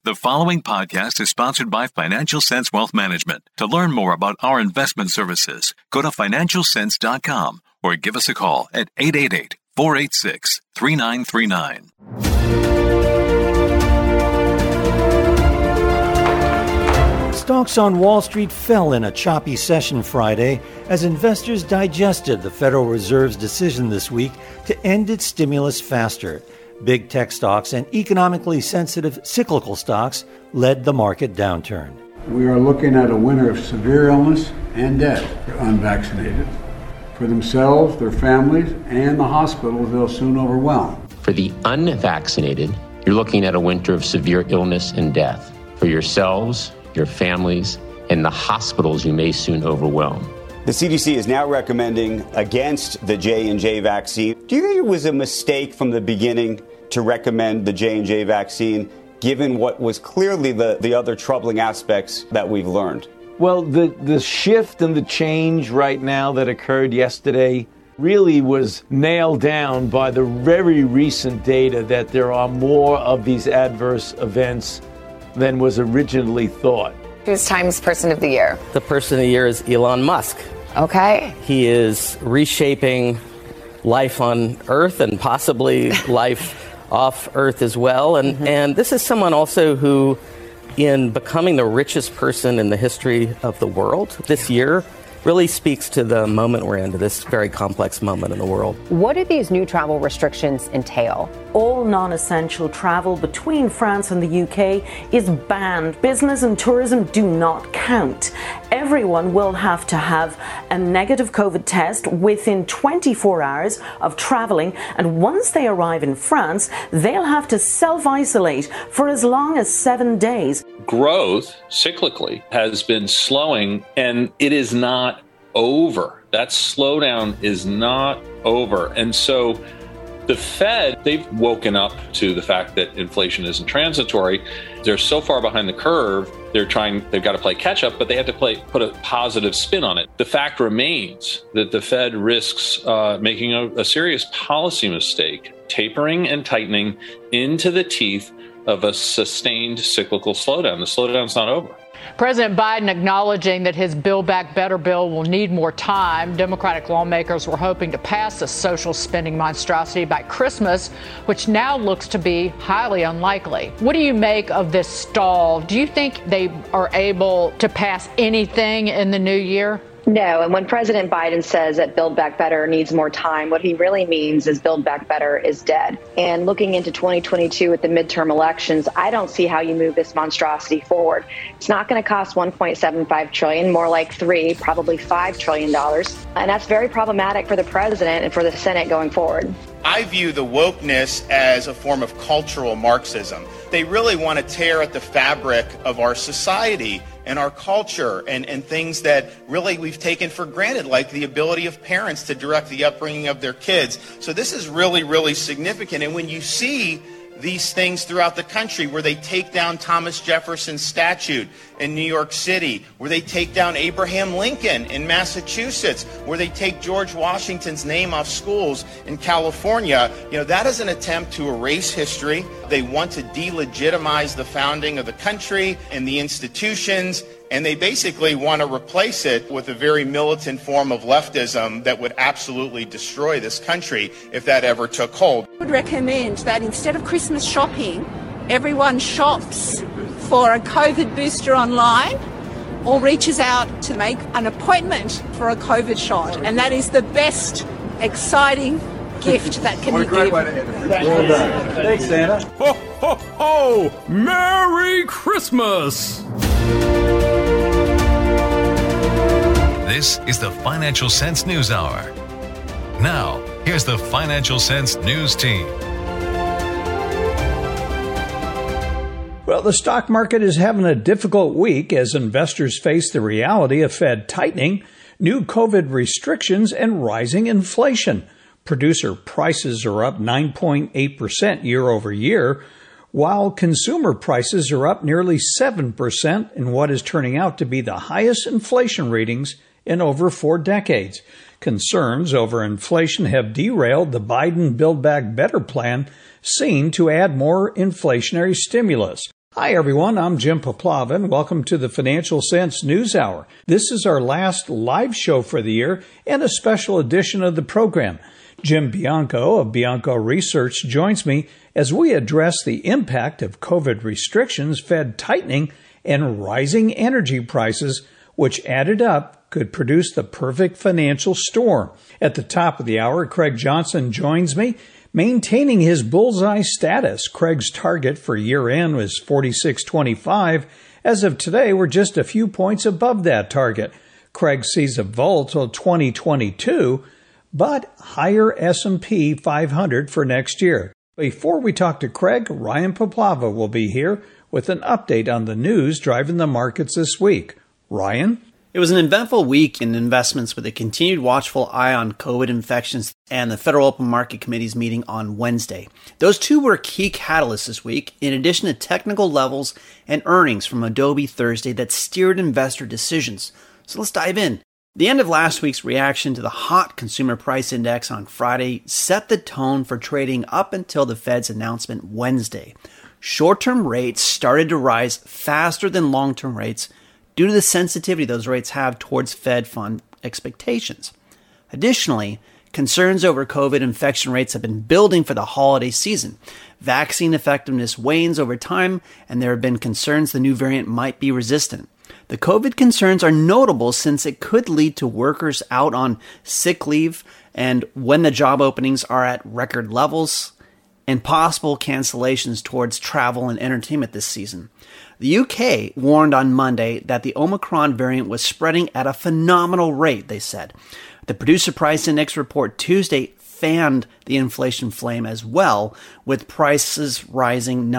The following podcast is sponsored by Financial Sense Wealth Management. To learn more about our investment services, go to financialsense.com or give us a call at 888-486-3939. Stocks on Wall Street fell in a choppy session Friday as investors digested the Federal Reserve's decision this week to end its stimulus faster. Big tech stocks and economically sensitive cyclical stocks led the market downturn. We are looking at a winter of severe illness and death for unvaccinated. For themselves, their families, and the hospitals they'll soon overwhelm. For the unvaccinated, you're looking at a winter of severe illness and death. For yourselves, your families, and the hospitals you may soon overwhelm. The CDC is now recommending against the J&J vaccine. Do you think it was a mistake from the beginning to recommend the J&J vaccine, given what was clearly the other troubling aspects that we've learned? Well, the shift and the change right now that occurred yesterday really was nailed down by the very recent data that there are more of these adverse events than was originally thought. Who's Time's Person of the Year? The Person of the Year is Elon Musk. Okay. He is reshaping life on Earth and possibly life off Earth as well. And this is someone also who, in becoming the richest person in the history of the world this year, really speaks to the moment we're in, to this very complex moment in the world. What do these new travel restrictions entail? All non-essential travel between France and the UK is banned. Business and tourism do not count. Everyone will have to have a negative COVID test within 24 hours of traveling, and once they arrive in France, they'll have to self-isolate for as long as 7 days. Growth, cyclically, has been slowing, and it is not over. That slowdown is not over. And so the Fed, they've woken up to the fact that inflation isn't transitory. They're so far behind the curve, they've got to play catch up, but they have to put a positive spin on it. The fact remains that the Fed risks making a serious policy mistake, tapering and tightening into the teeth of a sustained cyclical slowdown. The slowdown's not over. President Biden acknowledging that his Build Back Better bill will need more time. Democratic lawmakers were hoping to pass the social spending monstrosity by Christmas, which now looks to be highly unlikely. What do you make of this stall? Do you think they are able to pass anything in the new year? No, and when President Biden says that Build Back Better needs more time, what he really means is Build Back Better is dead. And looking into 2022 with the midterm elections, I don't see how you move this monstrosity forward. It's not going to cost $1.75 trillion, more like probably $5 trillion. And that's very problematic for the president and for the Senate going forward. I view the wokeness as a form of cultural Marxism. They really want to tear at the fabric of our society and our culture and things that really we've taken for granted, like the ability of parents to direct the upbringing of their kids. So this is really, really significant. And when you see these things throughout the country, where they take down Thomas Jefferson's statue in New York City, where they take down Abraham Lincoln in Massachusetts, where they take George Washington's name off schools in California, that is an attempt to erase history. They want to delegitimize the founding of the country and the institutions, and they basically want to replace it with a very militant form of leftism that would absolutely destroy this country if that ever took hold. I would recommend that instead of Christmas shopping, everyone shops for a COVID booster online or reaches out to make an appointment for a COVID shot. And that is the best, exciting gift that can be given. Well done. Thanks, Santa. Ho, ho, ho! Merry Christmas! This is the Financial Sense News Hour. Now, here's the Financial Sense News team. Well, the stock market is having a difficult week as investors face the reality of Fed tightening, new COVID restrictions, and rising inflation. Producer prices are up 9.8% year over year, while consumer prices are up nearly 7% in what is turning out to be the highest inflation readings in over 4 decades. Concerns over inflation have derailed the Biden Build Back Better plan, seen to add more inflationary stimulus. Hi, everyone. I'm Jim Poplava, and welcome to the Financial Sense News Hour. This is our last live show for the year and a special edition of the program. Jim Bianco of Bianco Research joins me as we address the impact of COVID restrictions, Fed tightening, and rising energy prices, which added up could produce the perfect financial storm. At the top of the hour, Craig Johnson joins me. Maintaining his bullseye status, Craig's target for year-end was 46.25. As of today, we're just a few points above that target. Craig sees a volatile 2022, but higher S&P 500 for next year. Before we talk to Craig, Ryan Poplava will be here with an update on the news driving the markets this week. Ryan? It was an eventful week in investments with a continued watchful eye on COVID infections and the Federal Open Market Committee's meeting on Wednesday. Those two were key catalysts this week, in addition to technical levels and earnings from Adobe Thursday that steered investor decisions. So let's dive in. The end of last week's reaction to the hot consumer price index on Friday set the tone for trading up until the Fed's announcement Wednesday. Short-term rates started to rise faster than long-term rates due to the sensitivity those rates have towards Fed fund expectations. Additionally, concerns over COVID infection rates have been building for the holiday season. Vaccine effectiveness wanes over time, and there have been concerns the new variant might be resistant. The COVID concerns are notable since it could lead to workers out on sick leave, and when the job openings are at record levels, and possible cancellations towards travel and entertainment this season. The UK warned on Monday that the Omicron variant was spreading at a phenomenal rate, they said. The Producer Price Index report Tuesday fanned the inflation flame as well, with prices rising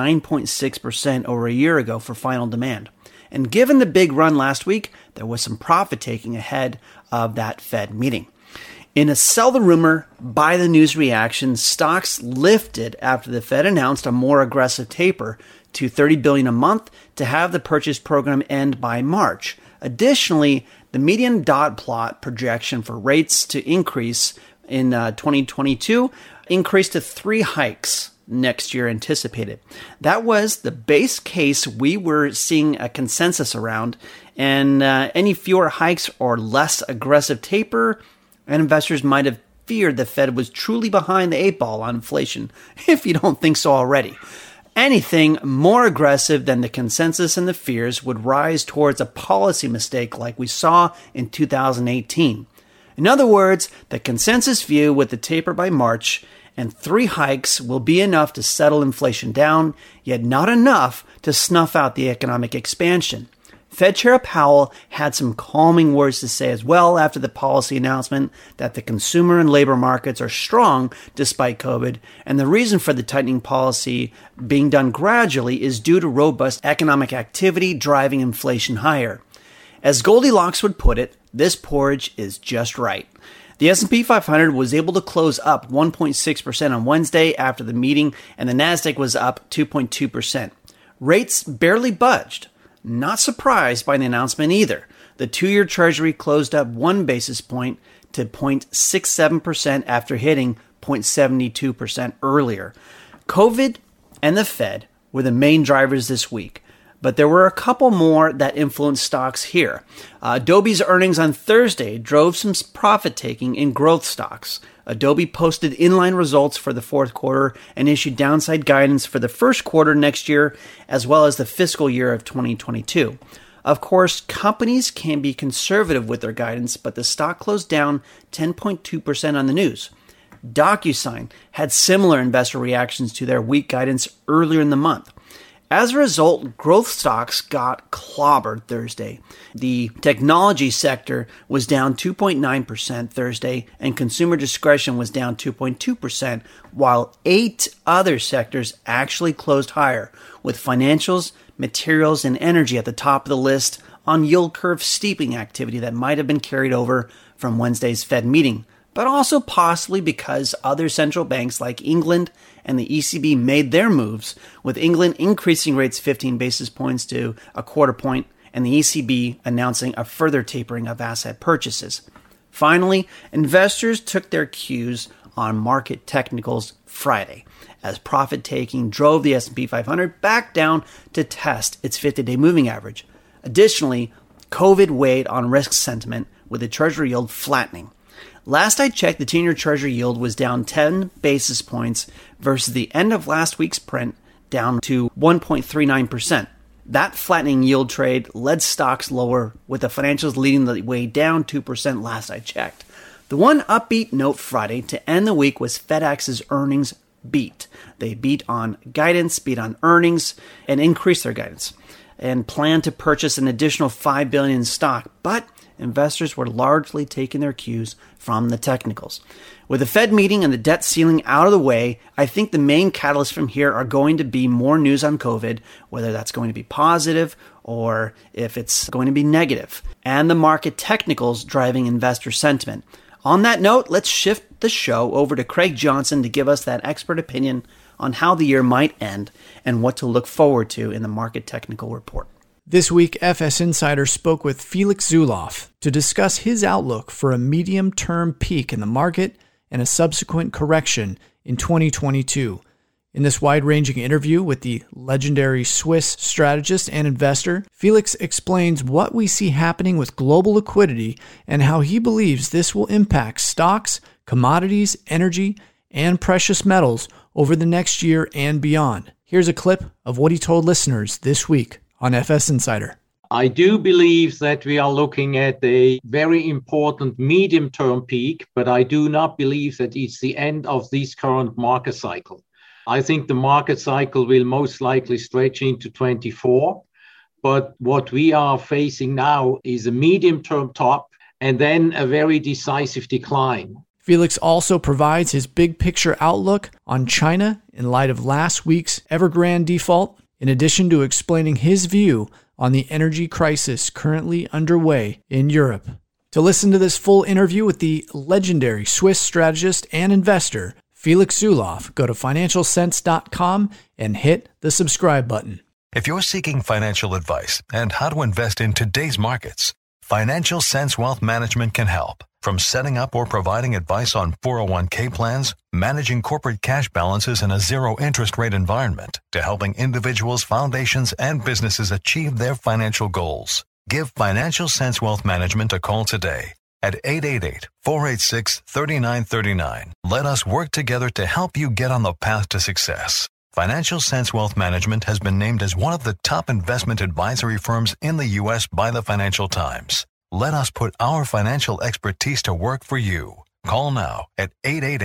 9.6% over a year ago for final demand. And given the big run last week, there was some profit taking ahead of that Fed meeting. In a sell the rumor, buy the news reaction, stocks lifted after the Fed announced a more aggressive taper to $30 billion a month to have the purchase program end by March. Additionally, the median dot plot projection for rates to increase in 2022 increased to 3 hikes next year anticipated. That was the base case we were seeing a consensus around, and any fewer hikes or less aggressive taper, and investors might have feared the Fed was truly behind the 8 ball on inflation, if you don't think so already. Anything more aggressive than the consensus and the fears would rise towards a policy mistake like we saw in 2018. In other words, the consensus view with the taper by March and 3 hikes will be enough to settle inflation down, yet not enough to snuff out the economic expansion. Fed Chair Powell had some calming words to say as well after the policy announcement that the consumer and labor markets are strong despite COVID, and the reason for the tightening policy being done gradually is due to robust economic activity driving inflation higher. As Goldilocks would put it, this porridge is just right. The S&P 500 was able to close up 1.6% on Wednesday after the meeting, and the Nasdaq was up 2.2%. Rates barely budged. Not surprised by the announcement either. The 2-year Treasury closed up 1 basis point to 0.67% after hitting 0.72% earlier. COVID and the Fed were the main drivers this week, but there were a couple more that influenced stocks here. Adobe's earnings on Thursday drove some profit-taking in growth stocks. Adobe posted inline results for the fourth quarter and issued downside guidance for the first quarter next year, as well as the fiscal year of 2022. Of course, companies can be conservative with their guidance, but the stock closed down 10.2% on the news. DocuSign had similar investor reactions to their weak guidance earlier in the month. As a result, growth stocks got clobbered Thursday. The technology sector was down 2.9% Thursday, and consumer discretion was down 2.2%, while 8 other sectors actually closed higher, with financials, materials, and energy at the top of the list on yield curve steepening activity that might have been carried over from Wednesday's Fed meeting, but also possibly because other central banks like England and the ECB made their moves, with England increasing rates 15 basis points to a quarter point and the ECB announcing a further tapering of asset purchases. Finally, investors took their cues on market technicals Friday, as profit-taking drove the S&P 500 back down to test its 50-day moving average. Additionally, COVID weighed on risk sentiment, with the Treasury yield flattening. Last I checked, the 10-year Treasury yield was down 10 basis points versus the end of last week's print, down to 1.39%. That flattening yield trade led stocks lower, with the financials leading the way down 2% last I checked. The one upbeat note Friday to end the week was FedEx's earnings beat. They beat on guidance, beat on earnings, and increased their guidance, and planned to purchase an additional $5 billion in stock, but investors were largely taking their cues from the technicals. With the Fed meeting and the debt ceiling out of the way, I think the main catalysts from here are going to be more news on COVID, whether that's going to be positive or if it's going to be negative, and the market technicals driving investor sentiment. On that note, let's shift the show over to Craig Johnson to give us that expert opinion on how the year might end and what to look forward to in the market technical report. This week, FS Insider spoke with Felix Zulauf to discuss his outlook for a medium-term peak in the market and a subsequent correction in 2022. In this wide-ranging interview with the legendary Swiss strategist and investor, Felix explains what we see happening with global liquidity and how he believes this will impact stocks, commodities, energy, and precious metals over the next year and beyond. Here's a clip of what he told listeners this week on FS Insider. I do believe that we are looking at a very important medium-term peak, but I do not believe that it's the end of this current market cycle. I think the market cycle will most likely stretch into 24, but what we are facing now is a medium-term top and then a very decisive decline. Felix also provides his big-picture outlook on China in light of last week's Evergrande default, in addition to explaining his view on the energy crisis currently underway in Europe. To listen to this full interview with the legendary Swiss strategist and investor, Felix Zulauf, go to financialsense.com and hit the subscribe button. If you're seeking financial advice and how to invest in today's markets, Financial Sense Wealth Management can help. From setting up or providing advice on 401k plans, managing corporate cash balances in a zero-interest rate environment, to helping individuals, foundations, and businesses achieve their financial goals. Give Financial Sense Wealth Management a call today at 888-486-3939. Let us work together to help you get on the path to success. Financial Sense Wealth Management has been named as one of the top investment advisory firms in the U.S. by the Financial Times. Let us put our financial expertise to work for you. Call now at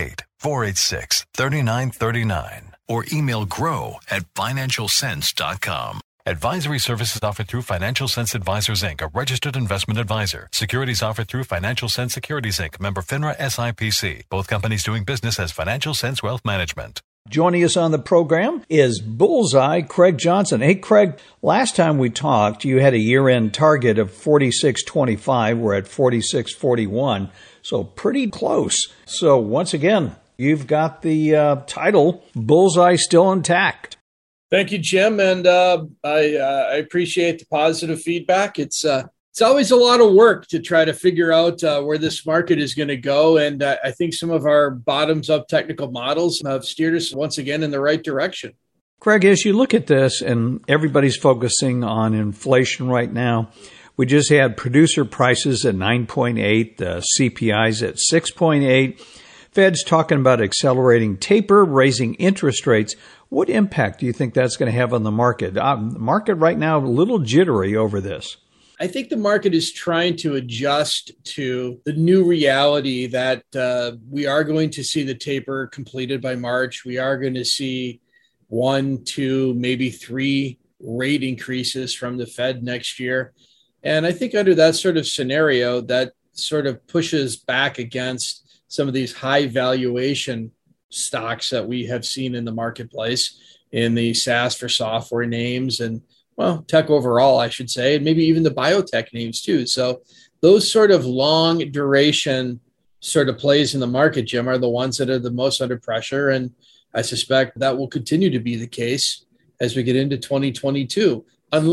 888-486-3939 or email grow@financialsense.com. Advisory services offered through Financial Sense Advisors, Inc., a registered investment advisor. Securities offered through Financial Sense Securities, Inc., member FINRA SIPC. Both companies doing business as Financial Sense Wealth Management. Joining us on the program is Bullseye Craig Johnson. Hey, Craig, last time we talked, you had a year-end target of 46.25. We're at 46.41, so pretty close. So once again, you've got the title, Bullseye, still intact. Thank you, Jim, and I appreciate the positive feedback. It's always a lot of work to try to figure out where this market is going to go, and I think some of our bottoms-up technical models have steered us once again in the right direction. Craig, as you look at this, and everybody's focusing on inflation right now, we just had producer prices at 9.8, the CPI's at 6.8. Fed's talking about accelerating taper, raising interest rates. What impact do you think that's going to have on the market? The market right now, a little jittery over this. I think the market is trying to adjust to the new reality that we are going to see the taper completed by March. We are going to see 1, 2, maybe 3 rate increases from the Fed next year. And I think under that sort of scenario, that sort of pushes back against some of these high valuation stocks that we have seen in the marketplace in the SaaS for software names and, well, tech overall, I should say, and maybe even the biotech names too. So those sort of long duration sort of plays in the market, Jim, are the ones that are the most under pressure. And I suspect that will continue to be the case as we get into 2022,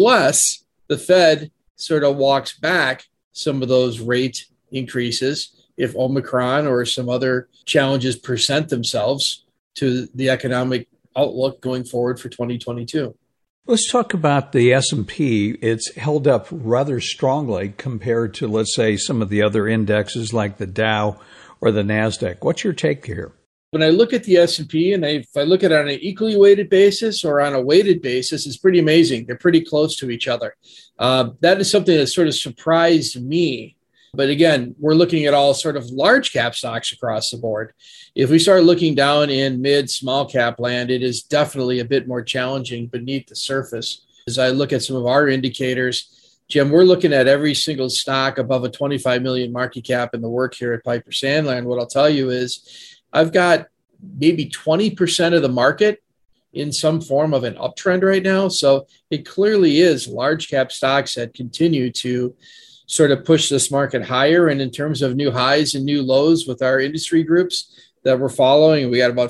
unless the Fed sort of walks back some of those rate increases if Omicron or some other challenges present themselves to the economic outlook going forward for 2022. Let's talk about the S&P. It's held up rather strongly compared to, let's say, some of the other indexes like the Dow or the NASDAQ. What's your take here? When I look at the S&P, and if I look at it on an equally weighted basis or on a weighted basis, it's pretty amazing. They're pretty close to each other. That is something that sort of surprised me. But again, we're looking at all sort of large cap stocks across the board. If we start looking down in mid, small cap land, it is definitely a bit more challenging beneath the surface. As I look at some of our indicators, Jim, we're looking at every single stock above a 25 million market cap in the work here at Piper Sandler. And what I'll tell you is I've got maybe 20% of the market in some form of an uptrend right now. So it clearly is large cap stocks that continue to sort of push this market higher. And in terms of new highs and new lows with our industry groups that we're following, we got about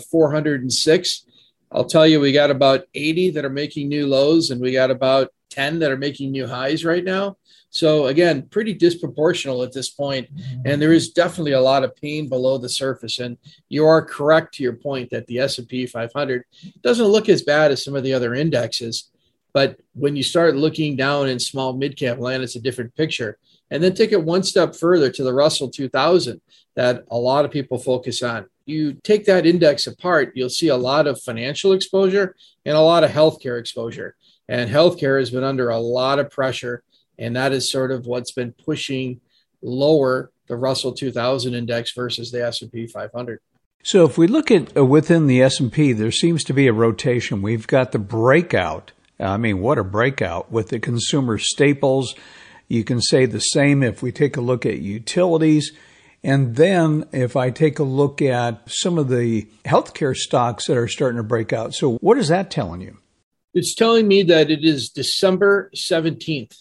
406. I'll tell you, we got about 80 that are making new lows, and we got about 10 that are making new highs right now. So again, pretty disproportional at this point. And there is definitely a lot of pain below the surface. And you are correct to your point that the S&P 500 doesn't look as bad as some of the other indexes. But when you start looking down in small mid-cap land, it's a different picture. And then take it one step further to the Russell 2000 that a lot of people focus on. You take that index apart, you'll see a lot of financial exposure and a lot of healthcare exposure. And healthcare has been under a lot of pressure. And that is sort of what's been pushing lower the Russell 2000 index versus the S&P 500. So if we look at within the S&P, there seems to be a rotation. We've got the breakout. I mean, what a breakout with the consumer staples. You can say the same if we take a look at utilities. And then if I take a look at some of the healthcare stocks that are starting to break out. So what is that telling you? It's telling me that it is December 17th.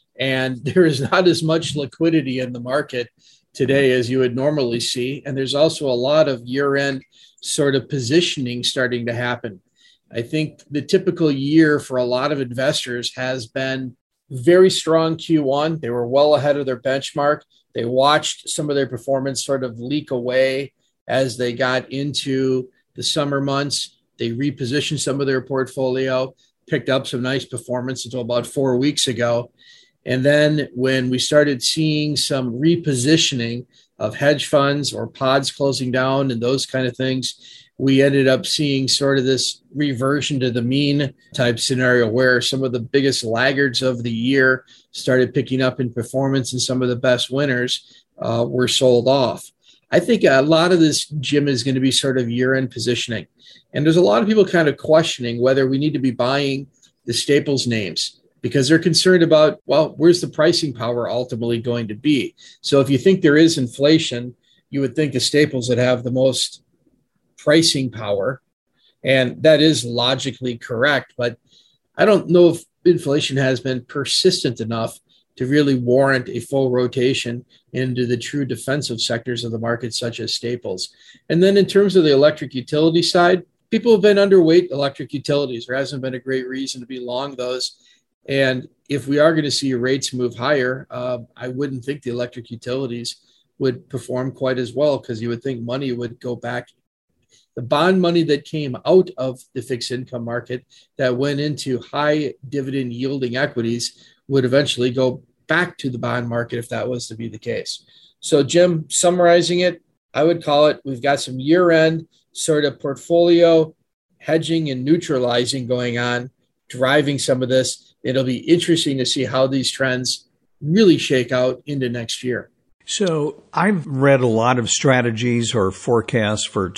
And there is not as much liquidity in the market today as you would normally see. And there's also a lot of year-end sort of positioning starting to happen. I think the typical year for a lot of investors has been very strong Q1. They were well ahead of their benchmark. They watched some of their performance sort of leak away as they got into the summer months. They repositioned some of their portfolio, picked up some nice performance until about 4 weeks ago. And then when we started seeing some repositioning of hedge funds or pods closing down and those kind of things, we ended up seeing sort of this reversion to the mean type scenario where some of the biggest laggards of the year started picking up in performance and some of the best winners were sold off. I think a lot of this, Jim, is going to be sort of year-end positioning. And there's a lot of people kind of questioning whether we need to be buying the staples names, because they're concerned about, well, where's the pricing power ultimately going to be? So if you think there is inflation, you would think the staples that have the most pricing power, and that is logically correct. But I don't know if inflation has been persistent enough to really warrant a full rotation into the true defensive sectors of the market, such as staples. And then in terms of the electric utility side, people have been underweight electric utilities. There hasn't been a great reason to be long those. And if we are going to see rates move higher, I wouldn't think the electric utilities would perform quite as well, because you would think money would go back. The bond money that came out of the fixed income market that went into high dividend yielding equities would eventually go back to the bond market if that was to be the case. So, Jim, summarizing it, I would call it, we've got some year-end sort of portfolio hedging and neutralizing going on, driving some of this. It'll be interesting to see how these trends really shake out into next year. So I've read a lot of strategies or forecasts for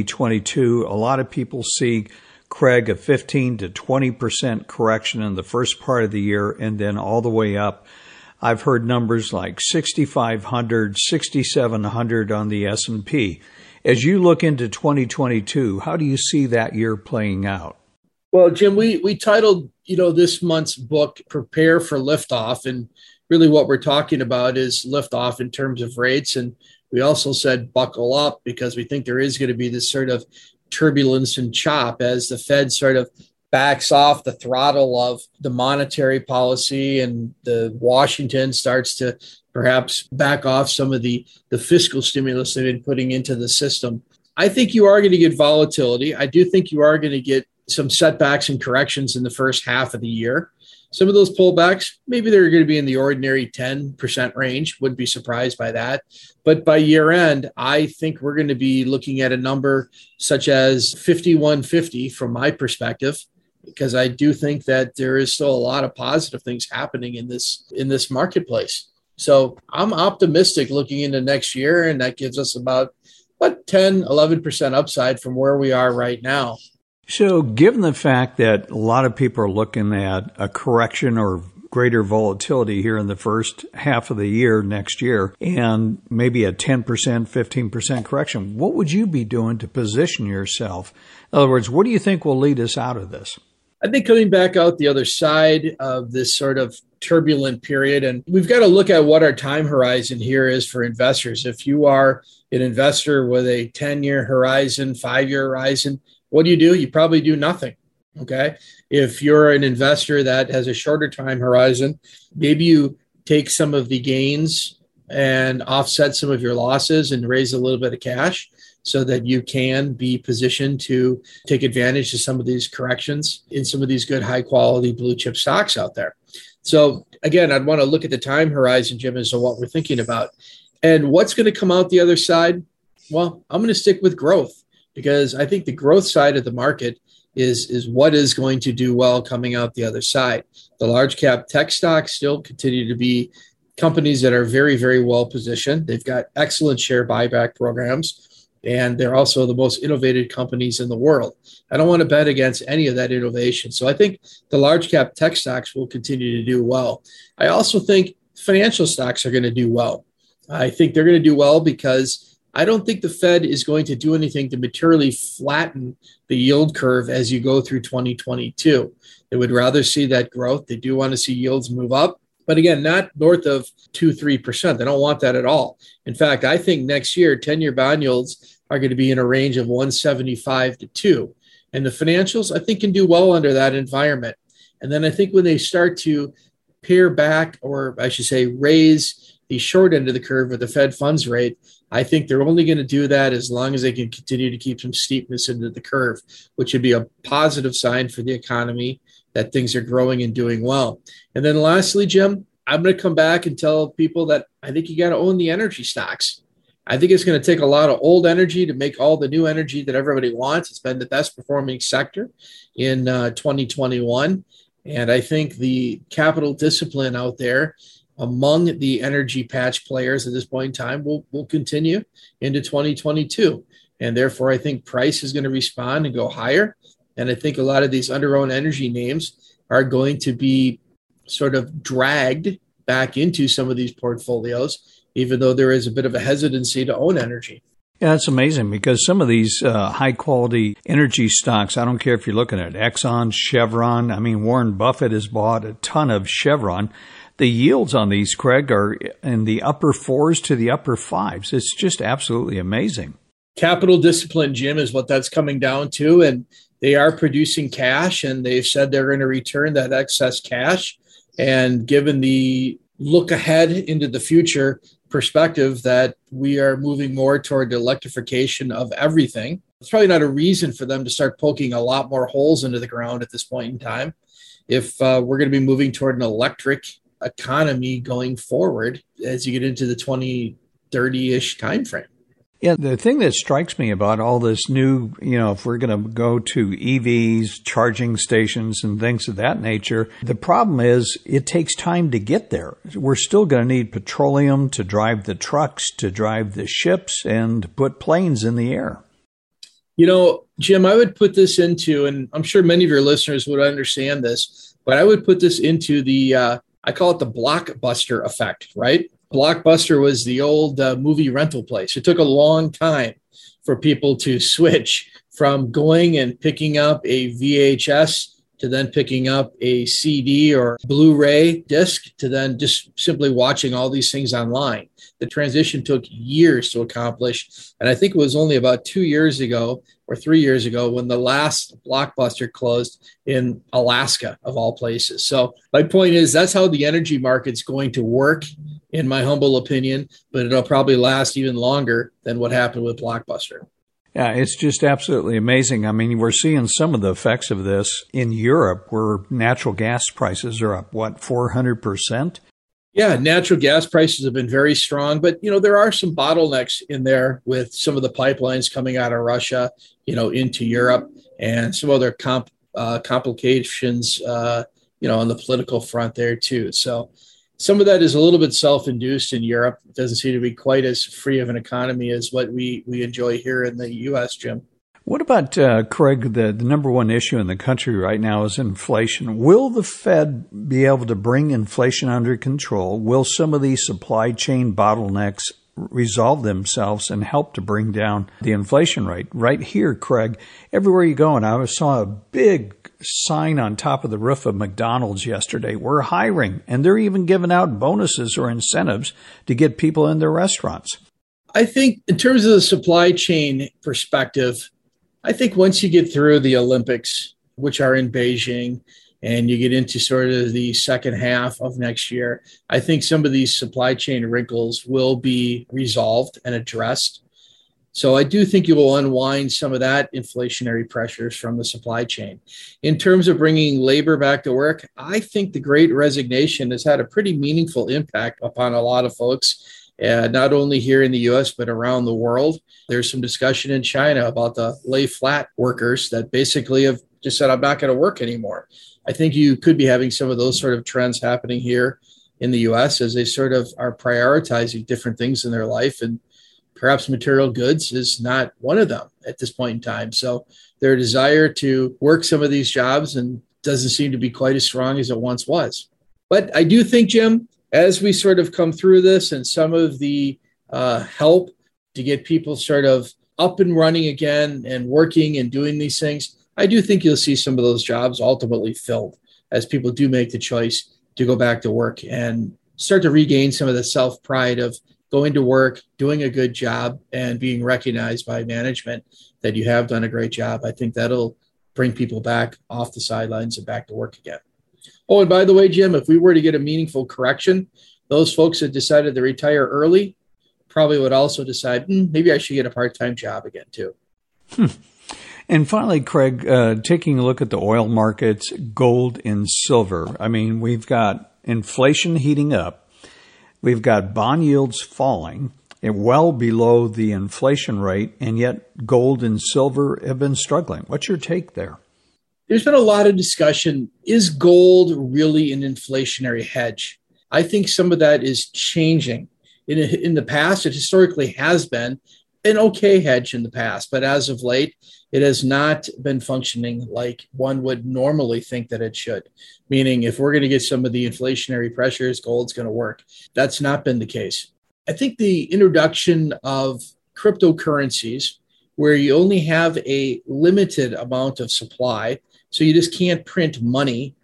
2022. A lot of people see, Craig, a 15 to 20% correction in the first part of the year and then all the way up. I've heard numbers like 6,500, 6,700 on the S&P. As you look into 2022, how do you see that year playing out? Well, Jim, we titled, this month's book, Prepare for Liftoff. And really what we're talking about is liftoff in terms of rates. And we also said buckle up, because we think there is going to be this sort of turbulence and chop as the Fed sort of backs off the throttle of the monetary policy and the Washington starts to perhaps back off some of the fiscal stimulus they've been putting into the system, I think you are going to get volatility. I do think you are going to get some setbacks and corrections in the first half of the year. Some of those pullbacks, maybe they're going to be in the ordinary 10% range. Wouldn't be surprised by that. But by year end, I think we're going to be looking at a number such as 5150 from my perspective, because I do think that there is still a lot of positive things happening in this marketplace. So I'm optimistic looking into next year, and that gives us about 10, 11% upside from where we are right now. So given the fact that a lot of people are looking at a correction or greater volatility here in the first half of the year next year and maybe a 10%, 15% correction, what would you be doing to position yourself? In other words, what do you think will lead us out of this? I think coming back out the other side of this sort of turbulent period, and we've got to look at what our time horizon here is for investors. If you are an investor with a 10-year horizon, 5-year horizon, what do? You probably do nothing, okay? If you're an investor that has a shorter time horizon, maybe you take some of the gains and offset some of your losses and raise a little bit of cash so that you can be positioned to take advantage of some of these corrections in some of these good high-quality blue chip stocks out there. So again, I'd want to look at the time horizon, Jim, as to what we're thinking about. And what's going to come out the other side? Well, I'm going to stick with growth, because I think the growth side of the market is what is going to do well coming out the other side. The large cap tech stocks still continue to be companies that are very, very well positioned. They've got excellent share buyback programs, and they're also the most innovative companies in the world. I don't want to bet against any of that innovation. So I think the large cap tech stocks will continue to do well. I also think financial stocks are going to do well. I think they're going to do well because I don't think the Fed is going to do anything to materially flatten the yield curve as you go through 2022. They would rather see that growth. They do want to see yields move up, but again, not north of 2-3%. They don't want that at all. In fact, I think next year, 10-year bond yields are going to be in a range of 1.75 to 2. And the financials, I think, can do well under that environment. And then I think when they start to pare back, or I should say raise the short end of the curve with the Fed funds rate, I think they're only going to do that as long as they can continue to keep some steepness into the curve, which would be a positive sign for the economy that things are growing and doing well. And then lastly, Jim, I'm going to come back and tell people that I think you got to own the energy stocks. I think it's going to take a lot of old energy to make all the new energy that everybody wants. It's been the best performing sector in 2021. And I think the capital discipline out there among the energy patch players at this point in time will continue into 2022. And therefore, I think price is going to respond and go higher. And I think a lot of these under-owned energy names are going to be sort of dragged back into some of these portfolios, even though there is a bit of a hesitancy to own energy. Yeah, it's amazing because some of these high-quality energy stocks, I don't care if you're looking at Exxon, Chevron. I mean, Warren Buffett has bought a ton of Chevron. The yields on these, Craig, are in the upper 4s to the upper 5s. It's just absolutely amazing. Capital discipline, Jim, is what that's coming down to. And they are producing cash, and they've said they're going to return that excess cash. And given the look ahead into the future perspective that we are moving more toward the electrification of everything, it's probably not a reason for them to start poking a lot more holes into the ground at this point in time. If we're going to be moving toward an electric economy going forward as you get into the 2030-ish timeframe. Yeah, the thing that strikes me about all this new, if we're going to go to EVs, charging stations and things of that nature, the problem is it takes time to get there. We're still going to need petroleum to drive the trucks, to drive the ships, and put planes in the air. Jim, I would put this into, and I'm sure many of your listeners would understand this, but I would put this into the, I call it the Blockbuster effect, right? Blockbuster was the old movie rental place. It took a long time for people to switch from going and picking up a VHS to then picking up a CD or Blu-ray disc to then just simply watching all these things online. The transition took years to accomplish. And I think it was only about 2 years ago or 3 years ago when the last Blockbuster closed in Alaska, of all places. So my point is that's how the energy market's going to work, in my humble opinion, but it'll probably last even longer than what happened with Blockbuster. Yeah, it's just absolutely amazing. I mean, we're seeing some of the effects of this in Europe where natural gas prices are up, 400%? Yeah, natural gas prices have been very strong, but, there are some bottlenecks in there with some of the pipelines coming out of Russia, into Europe and some other complications, on the political front there too. So some of that is a little bit self-induced in Europe. It doesn't seem to be quite as free of an economy as what we enjoy here in the U.S., Jim. What about, Craig, the number one issue in the country right now is inflation. Will the Fed be able to bring inflation under control? Will some of these supply chain bottlenecks resolve themselves and help to bring down the inflation rate? Right here, Craig, everywhere you go, and I saw a big sign on top of the roof of McDonald's yesterday. We're hiring, and they're even giving out bonuses or incentives to get people in their restaurants. I think in terms of the supply chain perspective, I think once you get through the Olympics, which are in Beijing, and you get into sort of the second half of next year, I think some of these supply chain wrinkles will be resolved and addressed. So I do think you will unwind some of that inflationary pressures from the supply chain. In terms of bringing labor back to work, I think the Great Resignation has had a pretty meaningful impact upon a lot of folks, not only here in the U.S., but around the world. There's some discussion in China about the lay flat workers that basically have just said, I'm not going to work anymore. I think you could be having some of those sort of trends happening here in the U.S. as they sort of are prioritizing different things in their life, and perhaps material goods is not one of them at this point in time. So their desire to work some of these jobs and doesn't seem to be quite as strong as it once was. But I do think, Jim, as we sort of come through this and some of the help to get people sort of up and running again and working and doing these things, I do think you'll see some of those jobs ultimately filled as people do make the choice to go back to work and start to regain some of the self-pride of going to work, doing a good job, and being recognized by management that you have done a great job. I think that'll bring people back off the sidelines and back to work again. Oh, and by the way, Jim, if we were to get a meaningful correction, those folks that decided to retire early probably would also decide, maybe I should get a part-time job again too. And finally, Craig, taking a look at the oil markets, gold and silver. I mean, we've got inflation heating up. We've got bond yields falling well below the inflation rate, and yet gold and silver have been struggling. What's your take there? There's been a lot of discussion. Is gold really an inflationary hedge? I think some of that is changing. In the past, it historically has been an okay hedge in the past, but as of late, it has not been functioning like one would normally think that it should. Meaning, if we're going to get some of the inflationary pressures, gold's going to work. That's not been the case. I think the introduction of cryptocurrencies, where you only have a limited amount of supply, so you just can't print money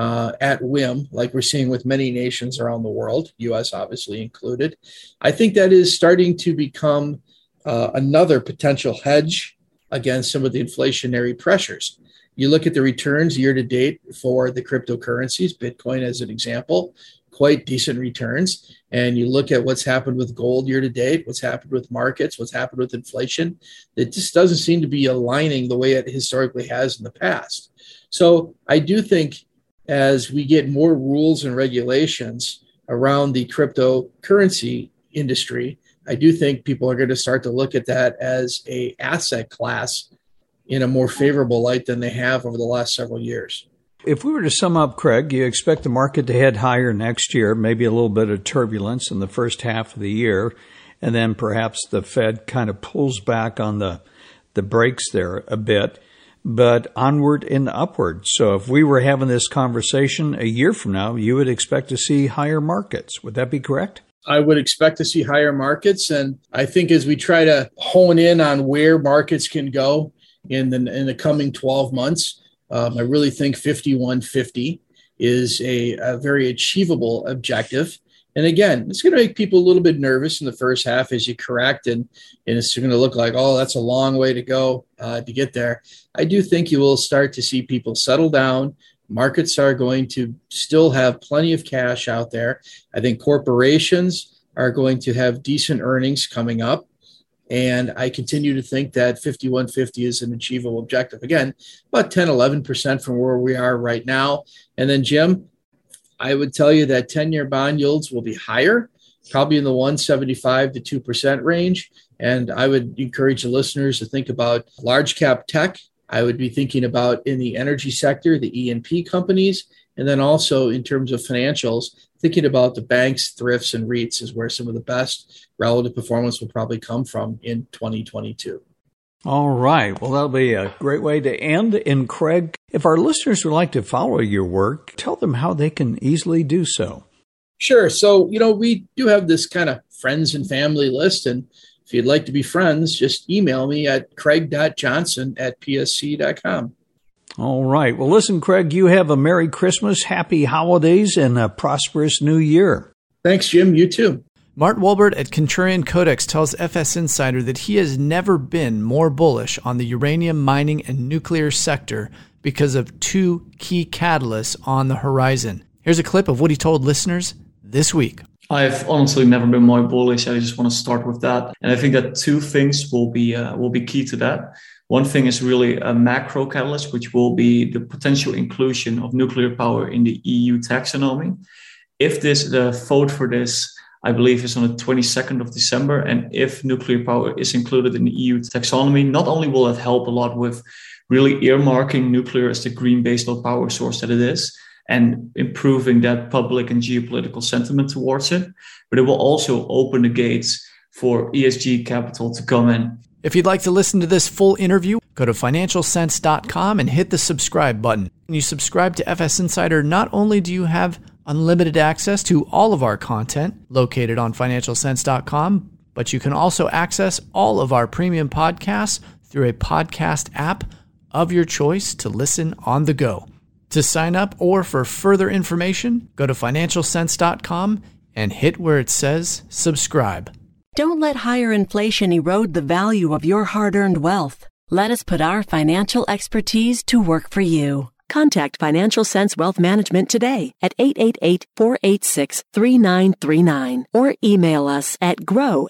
at whim, like we're seeing with many nations around the world, US obviously included. I think that is starting to become another potential hedge against some of the inflationary pressures. You look at the returns year to date for the cryptocurrencies, Bitcoin as an example, quite decent returns. And you look at what's happened with gold year to date, what's happened with markets, what's happened with inflation. It just doesn't seem to be aligning the way it historically has in the past. So I do think as we get more rules and regulations around the cryptocurrency industry, I do think people are going to start to look at that as an asset class in a more favorable light than they have over the last several years. If we were to sum up, Craig, you expect the market to head higher next year, maybe a little bit of turbulence in the first half of the year, and then perhaps the Fed kind of pulls back on the brakes there a bit, but onward and upward. So if we were having this conversation a year from now, you would expect to see higher markets. Would that be correct? I would expect to see higher markets. And I think as we try to hone in on where markets can go in the coming 12 months, I really think 5150 is a very achievable objective. And again, it's going to make people a little bit nervous in the first half as you correct, and it's going to look like, oh, that's a long way to go to get there. I do think you will start to see people settle down. Markets are going to still have plenty of cash out there. I think corporations are going to have decent earnings coming up. And I continue to think that 5150 is an achievable objective. Again, about 10, 11% from where we are right now. And then, Jim, I would tell you that 10-year bond yields will be higher, probably in the 1.75 to 2% range. And I would encourage the listeners to think about large cap tech. I would be thinking about in the energy sector, the E&P companies, and then also in terms of financials, thinking about the banks, thrifts, and REITs is where some of the best relative performance will probably come from in 2022. All right. Well, that'll be a great way to end. And Craig, if our listeners would like to follow your work, tell them how they can easily do so. Sure. So, we do have this kind of friends and family list. And if you'd like to be friends, just email me at craig.johnson@psc.com. All right. Well, listen, Craig, you have a Merry Christmas, Happy Holidays, and a prosperous New Year. Thanks, Jim. You too. Mart Walbert at Contrarian Codex tells FS Insider that he has never been more bullish on the uranium mining and nuclear sector because of two key catalysts on the horizon. Here's a clip of what he told listeners this week. I've honestly never been more bullish. I just want to start with that. And I think that two things will be key to that. One thing is really a macro catalyst, which will be the potential inclusion of nuclear power in the EU taxonomy. If the vote for this, I believe, is on the 22nd of December, and if nuclear power is included in the EU taxonomy, not only will it help a lot with really earmarking nuclear as the green baseload power source that it is, and improving that public and geopolitical sentiment towards it, but it will also open the gates for ESG capital to come in. If you'd like to listen to this full interview, go to financialsense.com and hit the subscribe button. When you subscribe to FS Insider, not only do you have unlimited access to all of our content located on financialsense.com, but you can also access all of our premium podcasts through a podcast app of your choice to listen on the go. To sign up or for further information, go to financialsense.com and hit where it says subscribe. Don't let higher inflation erode the value of your hard-earned wealth. Let us put our financial expertise to work for you. Contact Financial Sense Wealth Management today at 888-486-3939 or email us at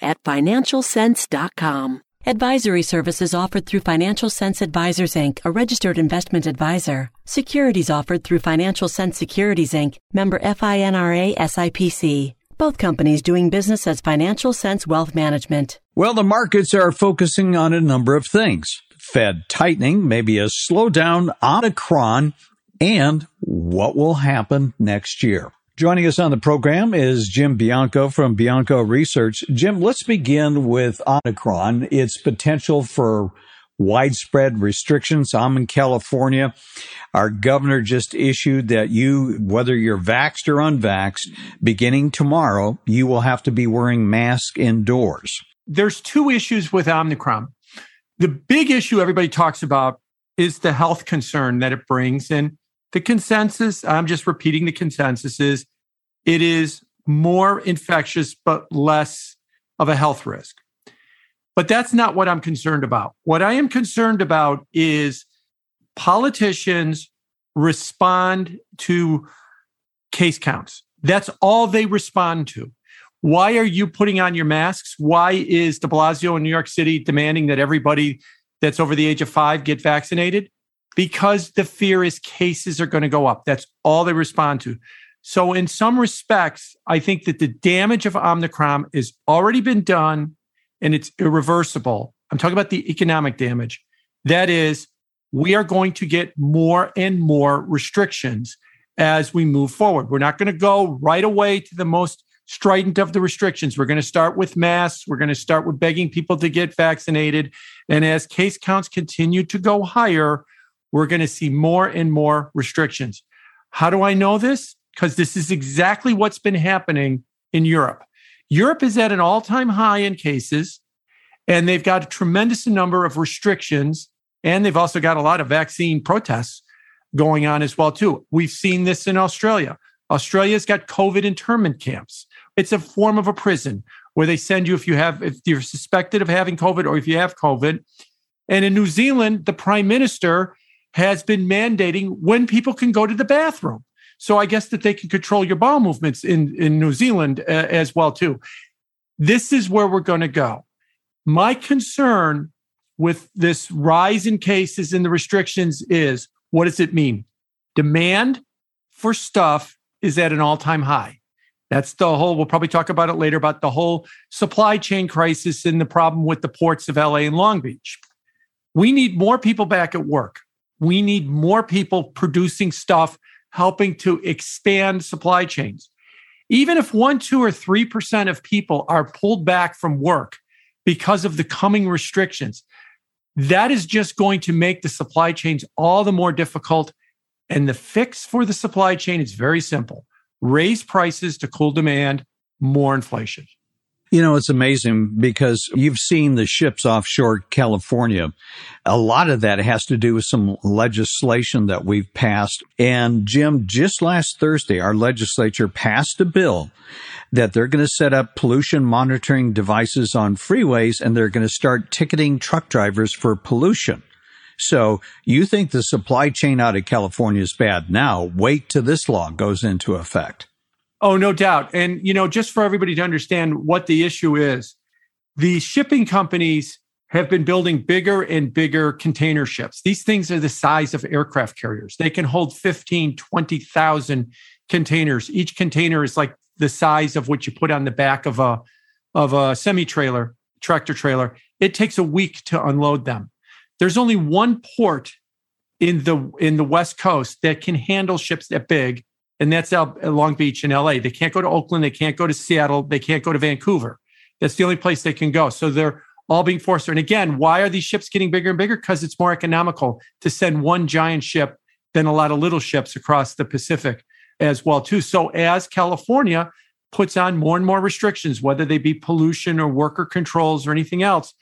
grow@financialsense.com. Advisory services offered through Financial Sense Advisors, Inc., a registered investment advisor. Securities offered through Financial Sense Securities, Inc., member FINRA SIPC. Both companies doing business as Financial Sense Wealth Management. Well, the markets are focusing on a number of things. Fed tightening, maybe a slowdown, Omicron, and what will happen next year. Joining us on the program is Jim Bianco from Bianco Research. Jim, let's begin with Omicron, its potential for widespread restrictions. I'm in California. Our governor just issued that whether you're vaxxed or unvaxxed, beginning tomorrow, you will have to be wearing masks indoors. There's two issues with Omicron. The big issue everybody talks about is the health concern that it brings. And the consensus, I'm just repeating the consensus, is it is more infectious but less of a health risk. But that's not what I'm concerned about. What I am concerned about is politicians respond to case counts. That's all they respond to. Why are you putting on your masks? Why is de Blasio in New York City demanding that everybody that's over the age of 5 get vaccinated? Because the fear is cases are going to go up. That's all they respond to. So in some respects, I think that the damage of Omicron has already been done and it's irreversible. I'm talking about the economic damage. That is, we are going to get more and more restrictions as we move forward. We're not going to go right away to the most strident of the restrictions. We're going to start with masks. We're going to start with begging people to get vaccinated. And as case counts continue to go higher, we're going to see more and more restrictions. How do I know this? Because this is exactly what's been happening in Europe. Europe is at an all-time high in cases, and they've got a tremendous number of restrictions, and they've also got a lot of vaccine protests. going on as well, too. We've seen this in Australia. Australia's got COVID internment camps. It's a form of a prison where they send you if you're suspected of having COVID or if you have COVID. And in New Zealand, the prime minister has been mandating when people can go to the bathroom. So I guess that they can control your bowel movements in New Zealand as well, too. This is where we're going to go. My concern with this rise in cases and the restrictions is, what does it mean? Demand for stuff is at an all-time high. That's the whole, we'll probably talk about it later, about the whole supply chain crisis and the problem with the ports of LA and Long Beach. We need more people back at work. We need more people producing stuff, helping to expand supply chains. Even if 1%, 2%, or 3% of people are pulled back from work because of the coming restrictions, that is just going to make the supply chains all the more difficult. And the fix for the supply chain is very simple. Raise prices to cool demand, more inflation. You know, it's amazing because you've seen the ships offshore California. A lot of that has to do with some legislation that we've passed. And Jim, just last Thursday, our legislature passed a bill that they're going to set up pollution monitoring devices on freeways, and they're going to start ticketing truck drivers for pollution. So you think the supply chain out of California is bad now. Wait till this law goes into effect. Oh, no doubt. And, you know, just for everybody to understand what the issue is, the shipping companies have been building bigger and bigger container ships. These things are the size of aircraft carriers. They can hold 15, 20,000 containers. Each container is like the size of what you put on the back of a semi-trailer, tractor trailer. It takes a week to unload them. There's only one port in the West Coast that can handle ships that big, and that's out at Long Beach in LA. They can't go to Oakland. They can't go to Seattle. They can't go to Vancouver. That's the only place they can go. So they're all being forced. And again, why are these ships getting bigger and bigger? Because it's more economical to send one giant ship than a lot of little ships across the Pacific as well, too. So as California puts on more and more restrictions, whether they be pollution or worker controls or anything else,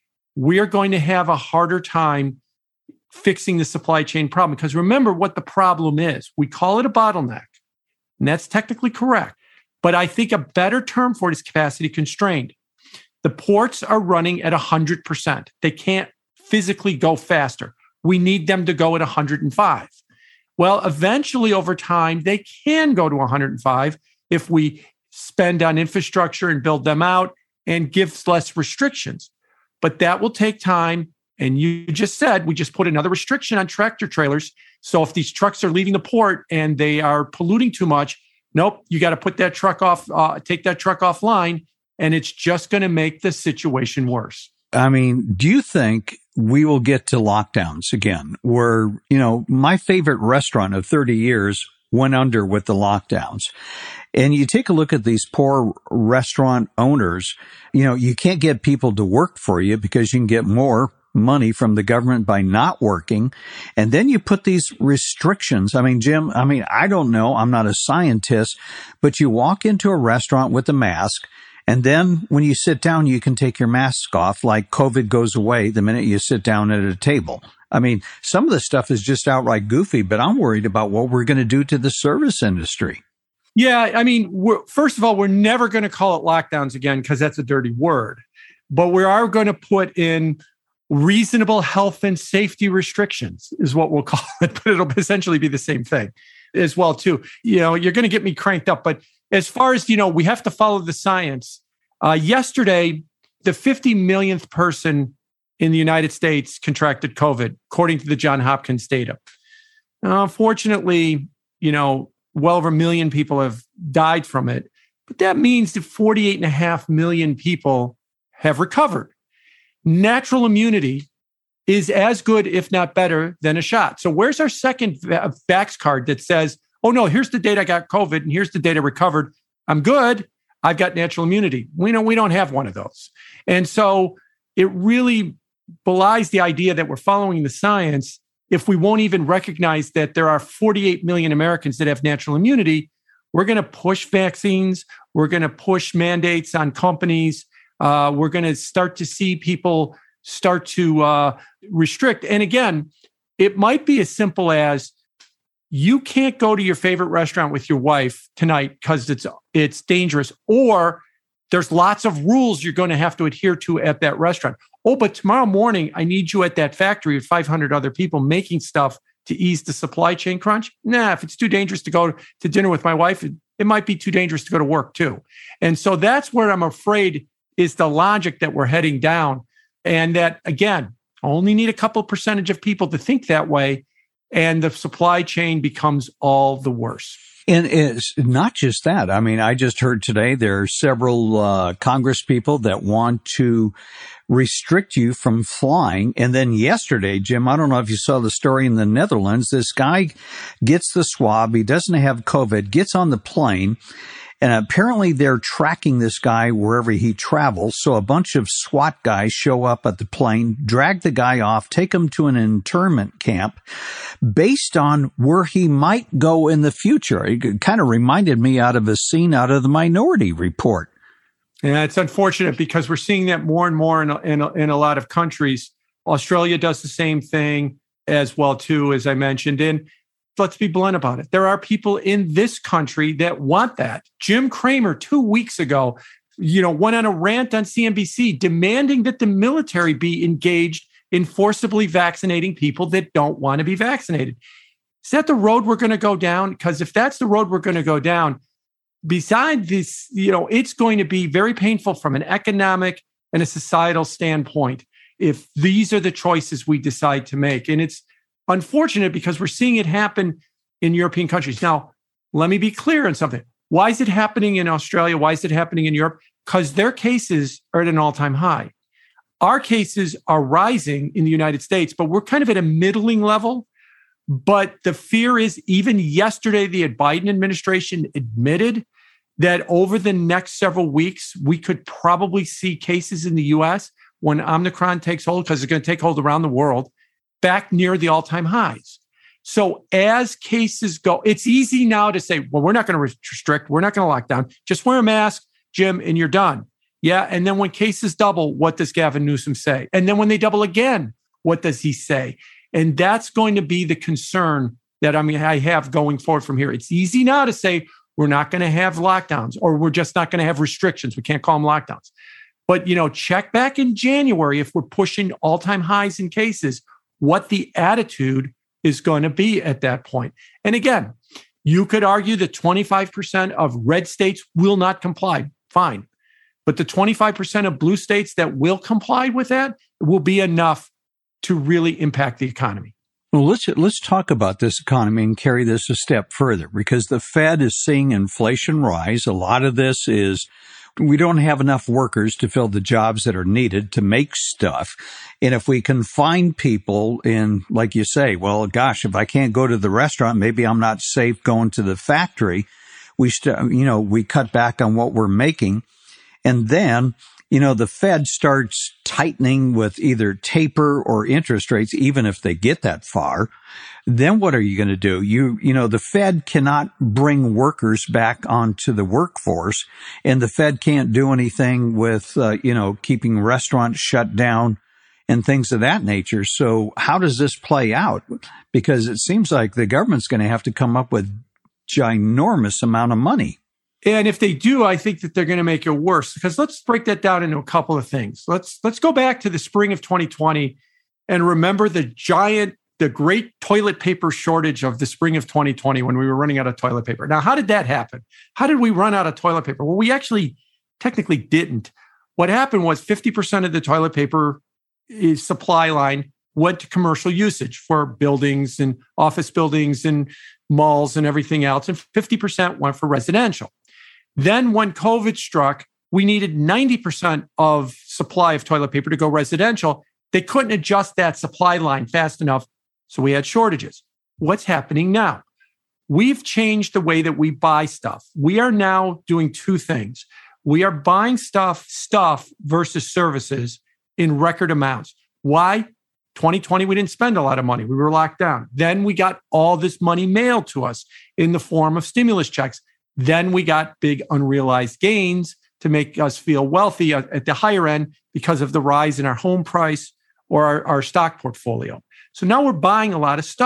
we are going to have a harder time fixing the supply chain problem. Because remember what the problem is. We call it a bottleneck, and that's technically correct. But I think a better term for it is capacity constrained. The ports are running at 100%. They can't physically go faster. We need them to go at 105. Well, eventually over time, they can go to 105 if we spend on infrastructure and build them out and give less restrictions. But that will take time. And you just said, we just put another restriction on tractor trailers. So if these trucks are leaving the port and they are polluting too much, nope, you got to put that truck off, take that truck offline. And it's just going to make the situation worse. I mean, do you think we will get to lockdowns again where, you know, my favorite restaurant of 30 years went under with the lockdowns? And you take a look at these poor restaurant owners, you know, you can't get people to work for you because you can get more money from the government by not working. And then you put these restrictions. I mean, Jim, I don't know. I'm not a scientist, but you walk into a restaurant with a mask. And then when you sit down, you can take your mask off like COVID goes away the minute you sit down at a table. I mean, some of the stuff is just outright goofy, but I'm worried about what we're going to do to the service industry. Yeah, I mean, first of all, we're never going to call it lockdowns again because that's a dirty word. But we are going to put in reasonable health and safety restrictions is what we'll call it. But it'll essentially be the same thing as well, too. You know, you're going to get me cranked up. But as far as, you know, we have to follow the science. Yesterday, the 50 millionth person in the United States contracted COVID, according to the Johns Hopkins data. Unfortunately, you know, well over 1 million people have died from it. But that means that 48.5 million people have recovered. Natural immunity is as good, if not better, than a shot. So where's our second vax card that says, oh, no, here's the date I got COVID and here's the date I recovered. I'm good. I've got natural immunity. We don't have one of those. And so it really belies the idea that we're following the science if we won't even recognize that there are 48 million Americans that have natural immunity. We're going to push vaccines. We're going to push mandates on companies. We're going to start to see people start to restrict. And again, it might be as simple as you can't go to your favorite restaurant with your wife tonight because it's dangerous, or there's lots of rules you're going to have to adhere to at that restaurant. Oh, but tomorrow morning, I need you at that factory with 500 other people making stuff to ease the supply chain crunch. Nah, if it's too dangerous to go to dinner with my wife, it might be too dangerous to go to work too. And so that's where I'm afraid is the logic that we're heading down. And that, again, only need a couple percentage of people to think that way, and the supply chain becomes all the worse. And it's not just that. I mean, I just heard today there are several Congress people that want to restrict you from flying. And then yesterday, Jim, I don't know if you saw the story in the Netherlands, this guy gets the swab. He doesn't have COVID, gets on the plane. And apparently they're tracking this guy wherever he travels. So a bunch of SWAT guys show up at the plane, drag the guy off, take him to an internment camp based on where he might go in the future. It kind of reminded me out of a scene out of the Minority Report. Yeah, it's unfortunate because we're seeing that more and more in a lot of countries. Australia does the same thing as well, too, as I mentioned. And let's be blunt about it. There are people in this country that want that. Jim Cramer, 2 weeks ago, went on a rant on CNBC demanding that the military be engaged in forcibly vaccinating people that don't want to be vaccinated. Is that the road we're going to go down? Because if that's the road we're going to go down, beside this, it's going to be very painful from an economic and a societal standpoint if these are the choices we decide to make. And it's unfortunate because we're seeing it happen in European countries. Now, let me be clear on something. Why is it happening in Australia? Why is it happening in Europe? Because their cases are at an all-time high. Our cases are rising in the United States, but we're kind of at a middling level. But the fear is, even yesterday, the Biden administration admitted that over the next several weeks, we could probably see cases in the U.S. when Omicron takes hold, because it's going to take hold around the world, back near the all-time highs. So as cases go, it's easy now to say, well, we're not going to restrict, we're not going to lock down, just wear a mask, Jim, and you're done. Yeah, and then when cases double, what does Gavin Newsom say? And then when they double again, what does he say? And that's going to be the concern that I have going forward from here. It's easy now to say we're not going to have lockdowns, or we're just not going to have restrictions. We can't call them lockdowns. But, check back in January if we're pushing all-time highs in cases, what the attitude is going to be at that point. And again, you could argue that 25% of red states will not comply. Fine. But the 25% of blue states that will comply with that will be enough to really impact the economy. Well, let's talk about this economy and carry this a step further, because the Fed is seeing inflation rise. A lot of this is we don't have enough workers to fill the jobs that are needed to make stuff. And if we can find people in, like you say, well, gosh, if I can't go to the restaurant, maybe I'm not safe going to the factory. We cut back on what we're making. And then, the Fed starts tightening with either taper or interest rates, even if they get that far. Then what are you going to do? The Fed cannot bring workers back onto the workforce, and the Fed can't do anything with, keeping restaurants shut down and things of that nature. So how does this play out? Because it seems like the government's going to have to come up with ginormous amount of money. And if they do, I think that they're going to make it worse, because let's break that down into a couple of things. Let's go back to the spring of 2020 and remember the great toilet paper shortage of the spring of 2020 when we were running out of toilet paper. Now, how did that happen? How did we run out of toilet paper? Well, we actually technically didn't. What happened was 50% of the toilet paper supply line went to commercial usage for buildings and office buildings and malls and everything else, and 50% went for residential. Then when COVID struck, we needed 90% of supply of toilet paper to go residential. They couldn't adjust that supply line fast enough, so we had shortages. What's happening now? We've changed the way that we buy stuff. We are now doing two things. We are buying stuff versus services in record amounts. Why? 2020, we didn't spend a lot of money. We were locked down. Then we got all this money mailed to us in the form of stimulus checks. Then we got big unrealized gains to make us feel wealthy at the higher end because of the rise in our home price or our stock portfolio. So now we're buying a lot of stuff.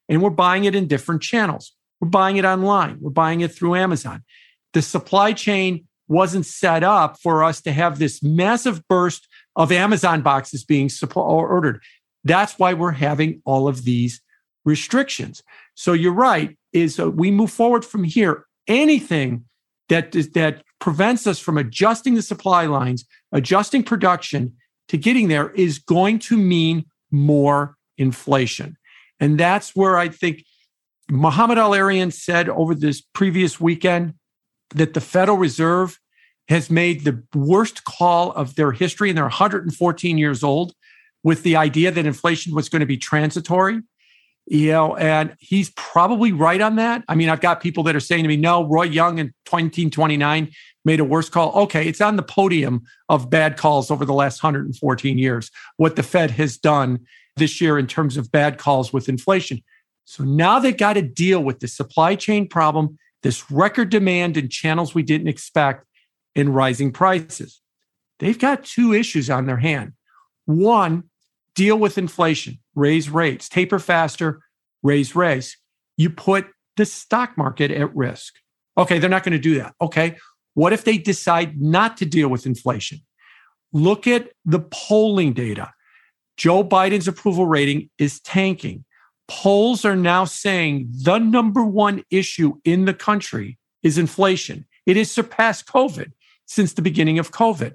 and we're buying it in different channels. We're buying it online. We're buying it through Amazon. The supply chain wasn't set up for us to have this massive burst of Amazon boxes being ordered. That's why we're having all of these restrictions. So you're right, is we move forward from here. Anything that prevents us from adjusting the supply lines, adjusting production to getting there is going to mean more inflation. And that's where I think Mohamed El-Erian said over this previous weekend that the Federal Reserve has made the worst call of their history, and they're 114 years old, with the idea that inflation was going to be transitory. And he's probably right on that. I mean, I've got people that are saying to me, no, Roy Young in 1929 made a worse call. Okay, it's on the podium of bad calls over the last 114 years, what the Fed has done this year in terms of bad calls with inflation. So now they've got to deal with the supply chain problem, this record demand in channels we didn't expect, and rising prices. They've got two issues on their hand. One, deal with inflation, raise rates, taper faster, raise rates. You put the stock market at risk. Okay, they're not going to do that. Okay, what if they decide not to deal with inflation? Look at the polling data. Joe Biden's approval rating is tanking. Polls are now saying the number one issue in the country is inflation. It has surpassed COVID since the beginning of COVID.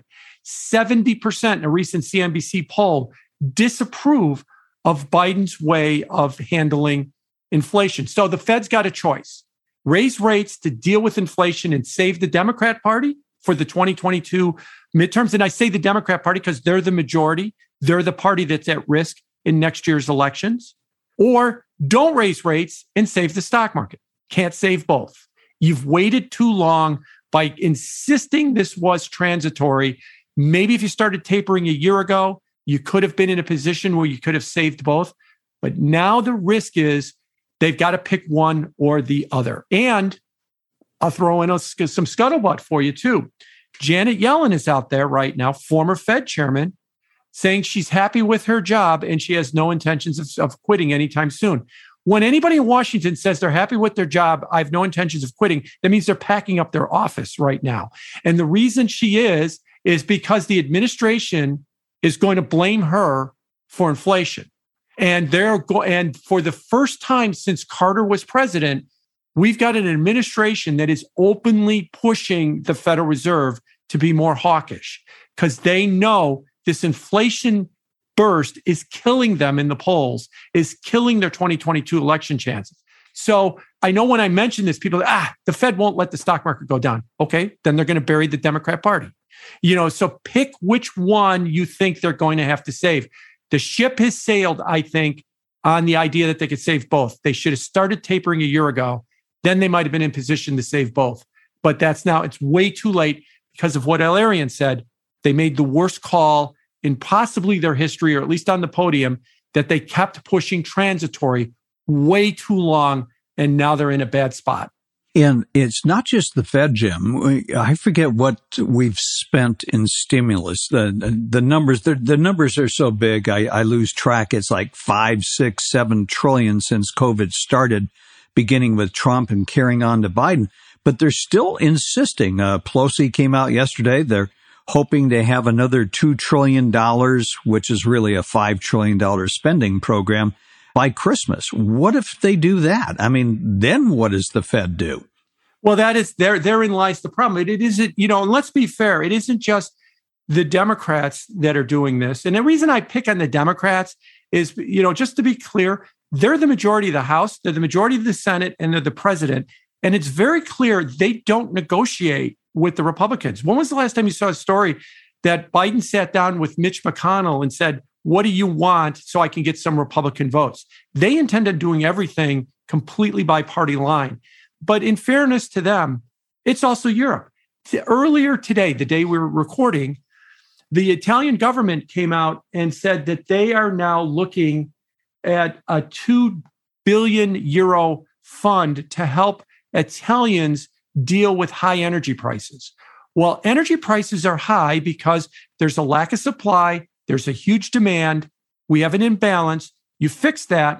70% in a recent CNBC poll disapprove of Biden's way of handling inflation. So the Fed's got a choice. Raise rates to deal with inflation and save the Democrat Party for the 2022 midterms. And I say the Democrat Party because they're the majority. They're the party that's at risk in next year's elections. Or don't raise rates and save the stock market. Can't save both. You've waited too long by insisting this was transitory. Maybe if you started tapering a year ago, you could have been in a position where you could have saved both. But now the risk is they've got to pick one or the other. And I'll throw in some scuttlebutt for you too. Janet Yellen is out there right now, former Fed chairman, saying she's happy with her job and she has no intentions of quitting anytime soon. When anybody in Washington says they're happy with their job, I have no intentions of quitting, that means they're packing up their office right now. And the reason she is because the administration is going to blame her for inflation. And for the first time since Carter was president, we've got an administration that is openly pushing the Federal Reserve to be more hawkish because they know this inflation burst is killing them in the polls, is killing their 2022 election chances. So I know when I mention this, people, the Fed won't let the stock market go down. Okay, then they're going to bury the Democrat Party. So pick which one you think they're going to have to save. The ship has sailed, I think, on the idea that they could save both. They should have started tapering a year ago. Then they might have been in position to save both. But it's way too late because of what El-Erian said. They made the worst call in possibly their history, or at least on the podium, that they kept pushing transitory way too long, and now they're in a bad spot. And it's not just the Fed, Jim. I forget what we've spent in stimulus. The numbers, the numbers are so big, I lose track. It's like 5, 6, 7 trillion since COVID started, beginning with Trump and carrying on to Biden. But they're still insisting. Pelosi came out yesterday. They're hoping to have another $2 trillion, which is really a $5 trillion spending program, by Christmas. What if they do that? I mean, then what does the Fed do? Well, therein lies the problem. It isn't, and let's be fair, it isn't just the Democrats that are doing this. And the reason I pick on the Democrats is, just to be clear, they're the majority of the House, they're the majority of the Senate, and they're the president. And it's very clear they don't negotiate with the Republicans. When was the last time you saw a story that Biden sat down with Mitch McConnell and said, what do you want so I can get some Republican votes? They intend on doing everything completely by party line. But in fairness to them, it's also Europe. Earlier today, the day we were recording, the Italian government came out and said that they are now looking at a 2 billion euro fund to help Italians deal with high energy prices. Well, energy prices are high because there's a lack of supply. There's a huge demand. We have an imbalance. You fix that,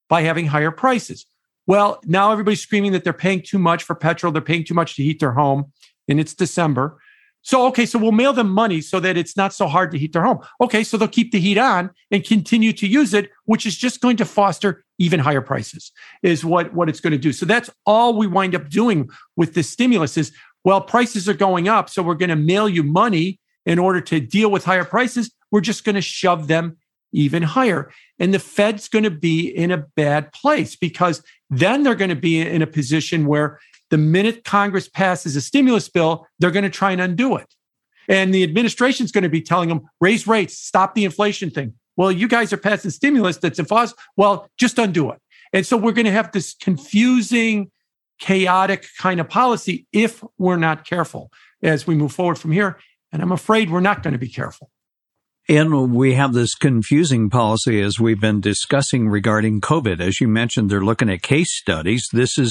by having higher prices. Well, now everybody's screaming that they're paying too much for petrol. They're paying too much to heat their home, and it's December. So we'll mail them money so that it's not so hard to heat their home. Okay, so they'll keep the heat on and continue to use it, which is just going to foster even higher prices, is what it's going to do. So that's all we wind up doing with this stimulus is, well, prices are going up, so we're going to mail you money in order to deal with higher prices. We're just going to shove them even higher. And the Fed's going to be in a bad place because then they're going to be in a position where the minute Congress passes a stimulus bill, they're going to try and undo it. And the administration's going to be telling them, raise rates, stop the inflation thing. Well, you guys are passing stimulus that's impossible. Well, just undo it. And so we're going to have this confusing, chaotic kind of policy if we're not careful as we move forward from here. And I'm afraid we're not going to be careful. And we have this confusing policy as we've been discussing regarding COVID. As you mentioned, they're looking at case studies.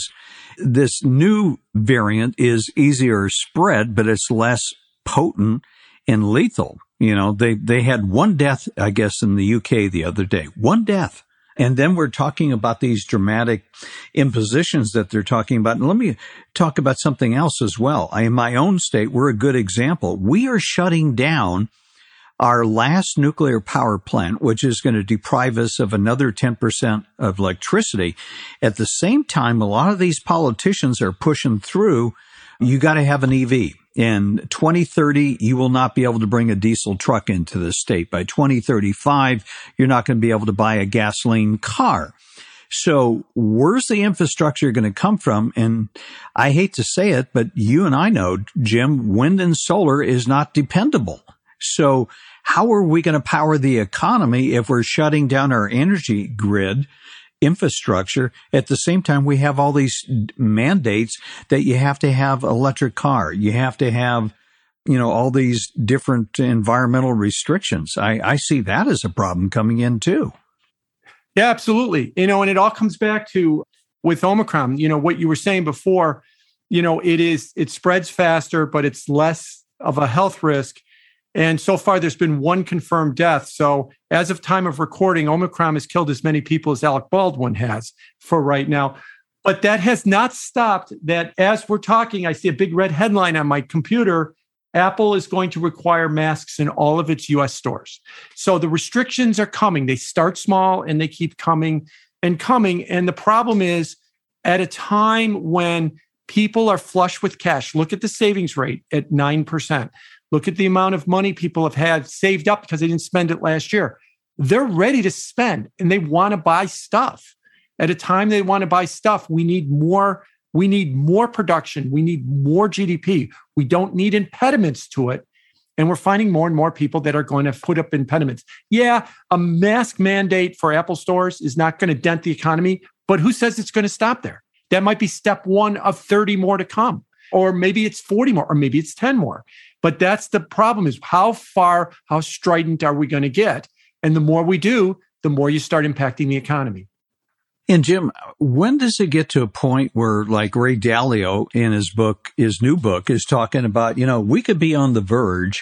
This new variant is easier spread, but it's less potent and lethal. You know, they had one death, I guess, in the UK the other day. One death. And then we're talking about these dramatic impositions that they're talking about. And let me talk about something else as well. In my own state, we're a good example. We are shutting down our last nuclear power plant, which is going to deprive us of another 10% of electricity. At the same time, a lot of these politicians are pushing through, you got to have an EV. In 2030, you will not be able to bring a diesel truck into the state. By 2035, you're not going to be able to buy a gasoline car. So where's the infrastructure going to come from? And I hate to say it, but you and I know, Jim, wind and solar is not dependable. So how are we going to power the economy if we're shutting down our energy grid infrastructure? At the same time, we have all these mandates that you have to have electric car. You have to have, all these different environmental restrictions. I see that as a problem coming in too. Yeah, absolutely. And it all comes back to with Omicron, what you were saying before, it spreads faster, but it's less of a health risk. And so far, there's been one confirmed death. So as of time of recording, Omicron has killed as many people as Alec Baldwin has for right now. But that has not stopped that as we're talking, I see a big red headline on my computer. Apple is going to require masks in all of its U.S. stores. So the restrictions are coming. They start small and they keep coming and coming. And the problem is at a time when people are flush with cash, look at the savings rate at 9%. Look at the amount of money people have had saved up because they didn't spend it last year. They're ready to spend and they want to buy stuff. At a time they want to buy stuff, we need more production. We need more GDP. We don't need impediments to it. And we're finding more and more people that are going to put up impediments. Yeah, a mask mandate for Apple stores is not going to dent the economy, but who says it's going to stop there? That might be step one of 30 more to come. Or maybe it's 40 more, or maybe it's 10 more. But that's the problem is how strident are we going to get? And the more we do, the more you start impacting the economy. And Jim, when does it get to a point where like Ray Dalio in his new book is talking about, we could be on the verge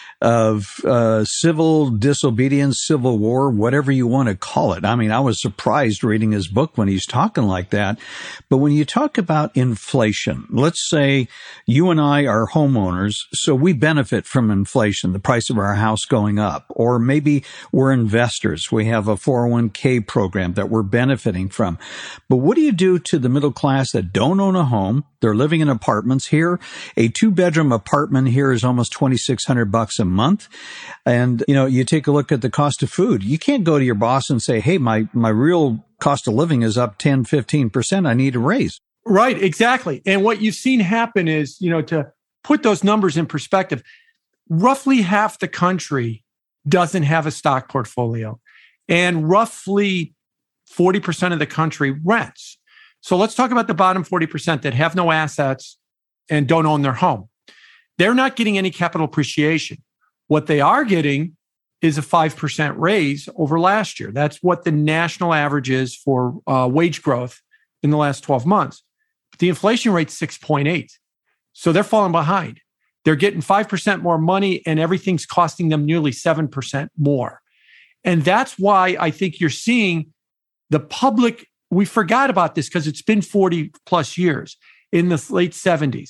of civil disobedience, civil war, whatever you want to call it. I mean, I was surprised reading his book when he's talking like that. But when you talk about inflation, let's say you and I are homeowners, so we benefit from inflation, the price of our house going up. Or maybe we're investors. We have a 401k program that we're benefiting from. But what do you do to the middle class that don't own a home? They're living in apartments here. A 2-bedroom apartment here is almost $2,600 a month. And, you take a look at the cost of food. You can't go to your boss and say, hey, my real cost of living is up 10, 15%. I need a raise. Right, exactly. And what you've seen happen is, to put those numbers in perspective, roughly half the country doesn't have a stock portfolio. And roughly 40% of the country rents. So let's talk about the bottom 40% that have no assets and don't own their home. They're not getting any capital appreciation. What they are getting is a 5% raise over last year. That's what the national average is for wage growth in the last 12 months. But the inflation rate's 6.8. So they're falling behind. They're getting 5% more money and everything's costing them nearly 7% more. And that's why I think you're seeing The public, we forgot about this because it's been 40 plus years in the late 70s.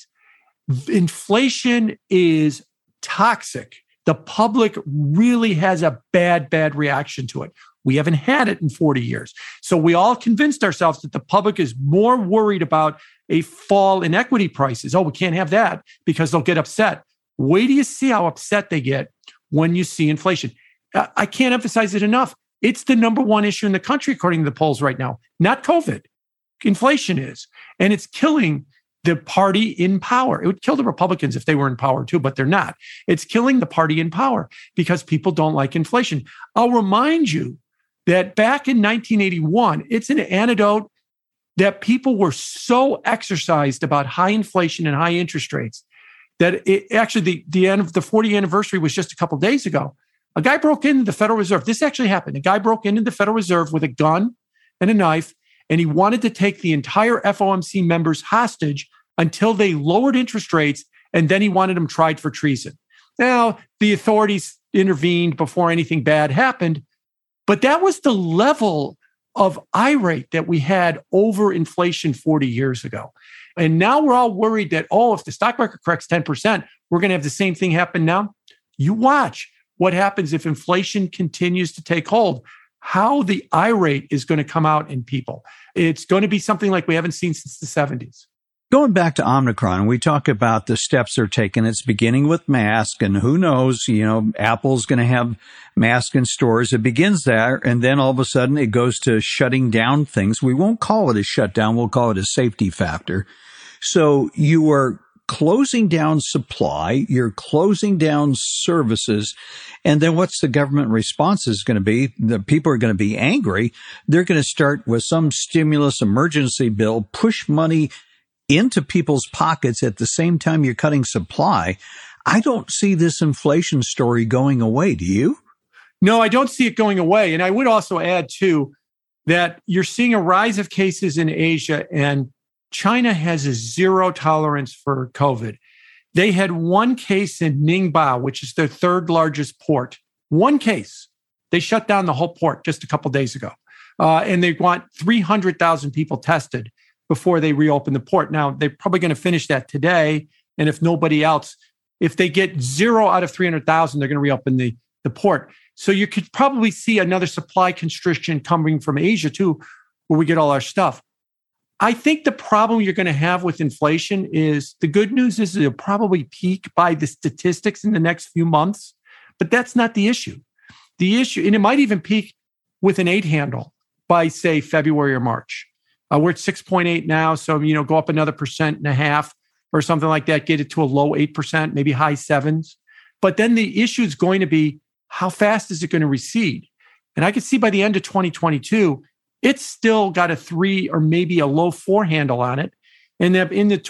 Inflation is toxic. The public really has a bad reaction to it. We haven't had it in 40 years. So we all convinced ourselves that the public is more worried about a fall in equity prices. Oh, we can't have that because they'll get upset. Wait till you see how upset they get when you see inflation. I can't emphasize it enough. It's the number one issue in the country, according to the polls right now, not COVID. Inflation is, and it's killing the party in power. It would kill the Republicans if they were in power too, but they're not. It's killing the party in power because people don't like inflation. I'll remind you that back in 1981, it's an anecdote that people were so exercised about high inflation and high interest rates that it actually the end of the 40th anniversary was just a couple of days ago. A guy broke into the Federal Reserve. This actually happened. A guy broke into the Federal Reserve with a gun and a knife, and he wanted to take the entire FOMC members hostage until they lowered interest rates, and then he wanted them tried for treason. Now, the authorities intervened before anything bad happened, but that was the level of irate that we had over inflation 40 years ago. And now we're all worried that, if the stock market corrects 10%, we're going to have the same thing happen now. You watch what happens if inflation continues to take hold, how the irate is going to come out in people. It's going to be something like we haven't seen since the 70s. Going back to Omicron, we talk about the steps they're taking. It's beginning with masks, and who knows, Apple's going to have masks in stores. It begins there, and then all of a sudden it goes to shutting down things. We won't call it a shutdown. We'll call it a safety factor. So you are closing down supply, you're closing down services, and then what's the government response is going to be? The people are going to be angry. They're going to start with some stimulus emergency bill, push money into people's pockets at the same time you're cutting supply. I don't see this inflation story going away. Do you? No, I don't see it going away. And I would also add, too, that you're seeing a rise of cases in Asia, and China has a zero tolerance for COVID. They had one case in Ningbo, which is their third largest port. One case. They shut down the whole port just a couple days ago. And they want 300,000 people tested before they reopen the port. Now, they're probably going to finish that today. And if nobody else, if they get 0 out of 300,000, they're going to reopen the port. So you could probably see another supply constriction coming from Asia too, where we get all our stuff. I think the problem you're going to have with inflation is, the good news is it'll probably peak by the statistics in the next few months, but that's not the issue. The issue, and it might even peak with an 8 handle by, say, February or March. We're at 6.8 now, so go up another 1.5% or something like that, get it to a low 8%, maybe high 7s. But then the issue is going to be, how fast is it going to recede? And I could see by the end of 2022, it's still got a 3 or maybe a low 4 handle on it. And then in the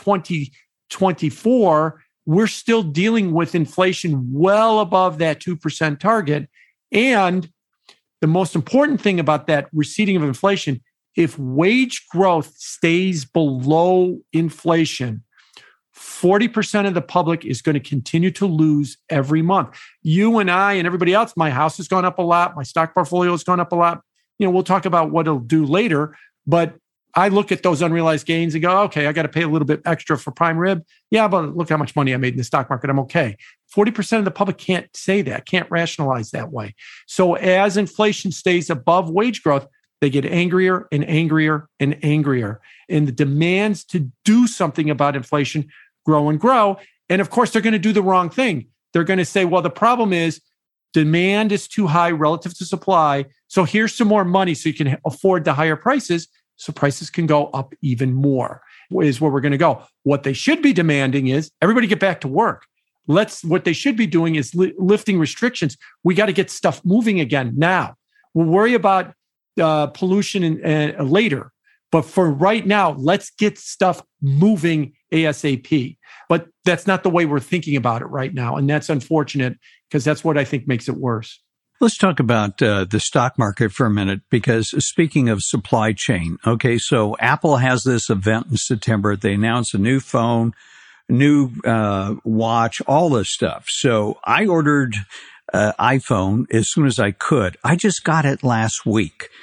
2024, we're still dealing with inflation well above that 2% target. And the most important thing about that receding of inflation, if wage growth stays below inflation, 40% of the public is going to continue to lose every month. You and I and everybody else, my house has gone up a lot. My stock portfolio has gone up a lot. We'll talk about what it'll do later, but I look at those unrealized gains and go, okay, I got to pay a little bit extra for prime rib. Yeah, but look how much money I made in the stock market. I'm okay. 40% of the public can't say that, can't rationalize that way. So as inflation stays above wage growth, they get angrier and angrier and angrier. And the demands to do something about inflation grow and grow. And of course, they're going to do the wrong thing. They're going to say, well, the problem is demand is too high relative to supply. So here's some more money so you can afford the higher prices. So prices can go up even more, is where we're going to go. What they should be demanding is everybody get back to work. What they should be doing is lifting restrictions. We got to get stuff moving again now. We'll worry about pollution later. But for right now, let's get stuff moving ASAP. But that's not the way we're thinking about it right now. And that's unfortunate, because that's what I think makes it worse. Let's talk about the stock market for a minute, because speaking of supply chain, okay, so Apple has this event in September. They announced a new phone, new watch, all this stuff. So I ordered iPhone as soon as I could. I just got it last week.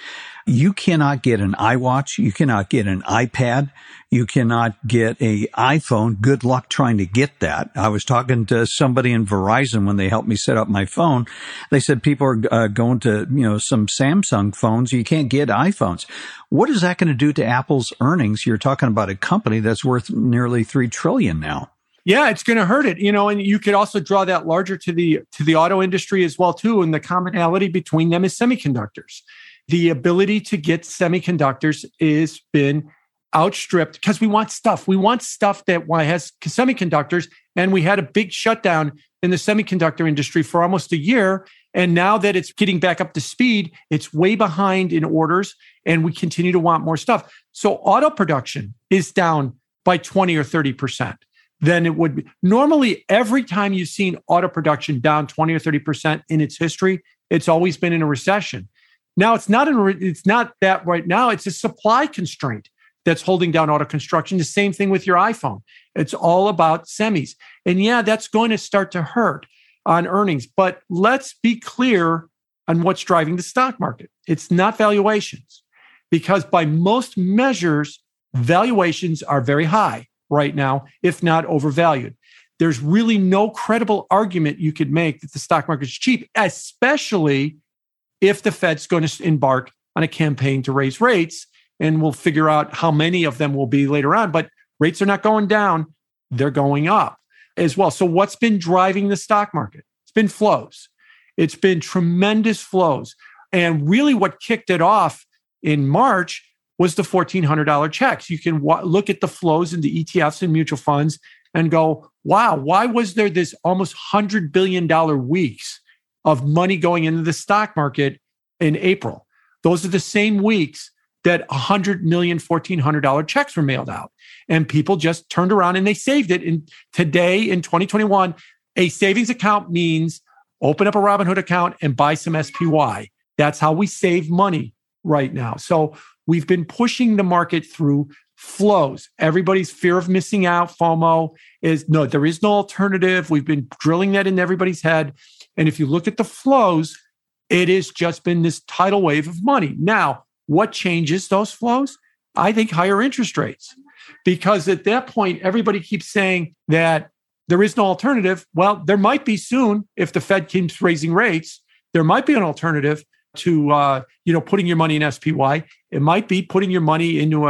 You cannot get an iWatch. You cannot get an iPad. You cannot get an iPhone. Good luck trying to get that. I was talking to somebody in Verizon when they helped me set up my phone. They said people are going to, some Samsung phones. You can't get iPhones. What is that going to do to Apple's earnings? You're talking about a company that's worth nearly $3 trillion now. Yeah, it's going to hurt it, and you could also draw that larger to the auto industry as well, too. And the commonality between them is semiconductors. The ability to get semiconductors has been outstripped because we want stuff. We want stuff that has semiconductors. And we had a big shutdown in the semiconductor industry for almost a year. And now that it's getting back up to speed, it's way behind in orders, and we continue to want more stuff. So auto production is down by 20 or 30%. Than it would be. Normally, every time you've seen auto production down 20 or 30% in its history, it's always been in a recession. Now, it's not that right now. It's a supply constraint that's holding down auto construction. The same thing with your iPhone. It's all about semis. And yeah, that's going to start to hurt on earnings. But let's be clear on what's driving the stock market. It's not valuations, because by most measures, valuations are very high right now, if not overvalued. There's really no credible argument you could make that the stock market is cheap, especially if the Fed's going to embark on a campaign to raise rates, and we'll figure out how many of them will be later on. But rates are not going down, they're going up as well. So what's been driving the stock market? It's been flows. It's been tremendous flows. And really what kicked it off in March was the $1,400 checks. You can look at the flows in the ETFs and mutual funds and go, wow, why was there this almost $100 billion weeks of money going into the stock market in April? Those are the same weeks that $100 million, $1,400 checks were mailed out. And people just turned around and they saved it. And today in 2021, a savings account means open up a Robinhood account and buy some SPY. That's how we save money right now. So we've been pushing the market through flows. Everybody's fear of missing out, FOMO, is no, there is no alternative. We've been drilling that in everybody's head. And if you look at the flows, it has just been this tidal wave of money. Now, what changes those flows? I think higher interest rates. Because at that point, everybody keeps saying that there is no alternative. Well, there might be soon if the Fed keeps raising rates. There might be an alternative to putting your money in SPY. It might be putting your money into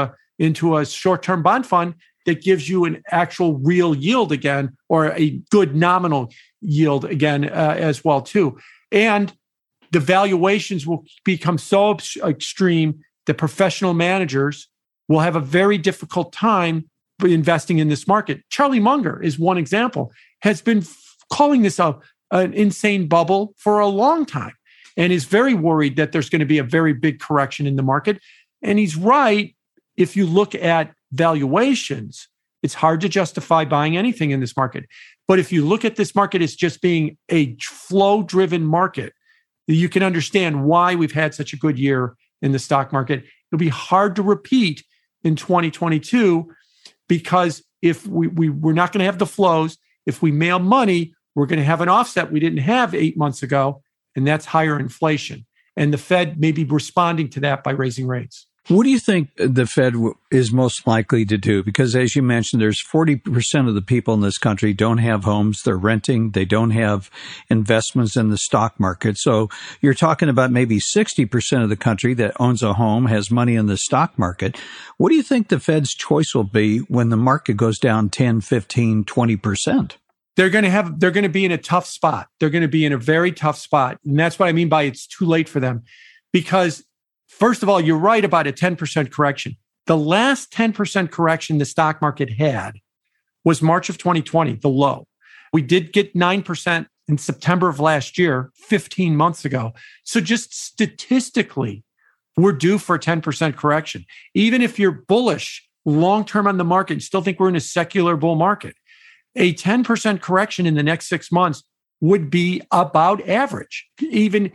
a short-term bond fund that gives you an actual real yield again, or a good nominal yield again as well too. And the valuations will become so extreme that professional managers will have a very difficult time investing in this market. Charlie Munger is one example, has been calling this an insane bubble for a long time, and is very worried that there's going to be a very big correction in the market. And he's right. If you look at valuations, it's hard to justify buying anything in this market. But if you look at this market as just being a flow-driven market, you can understand why we've had such a good year in the stock market. It'll be hard to repeat in 2022, because if we're not going to have the flows, if we mail money, we're going to have an offset we didn't have 8 months ago. And that's higher inflation. And the Fed may be responding to that by raising rates. What do you think the Fed is most likely to do? Because as you mentioned, there's 40% of the people in this country don't have homes. They're renting. They don't have investments in the stock market. So you're talking about maybe 60% of the country that owns a home, has money in the stock market. What do you think the Fed's choice will be when the market goes down 10, 15, 20%? They're going to be in a tough spot. They're going to be in a very tough spot. And that's what I mean by it's too late for them. Because first of all, you're right about a 10% correction. The last 10% correction the stock market had was March of 2020, the low. We did get 9% in September of last year, 15 months ago. So just statistically, we're due for a 10% correction. Even if you're bullish long-term on the market, you still think we're in a secular bull market. A 10% correction in the next 6 months would be about average. Even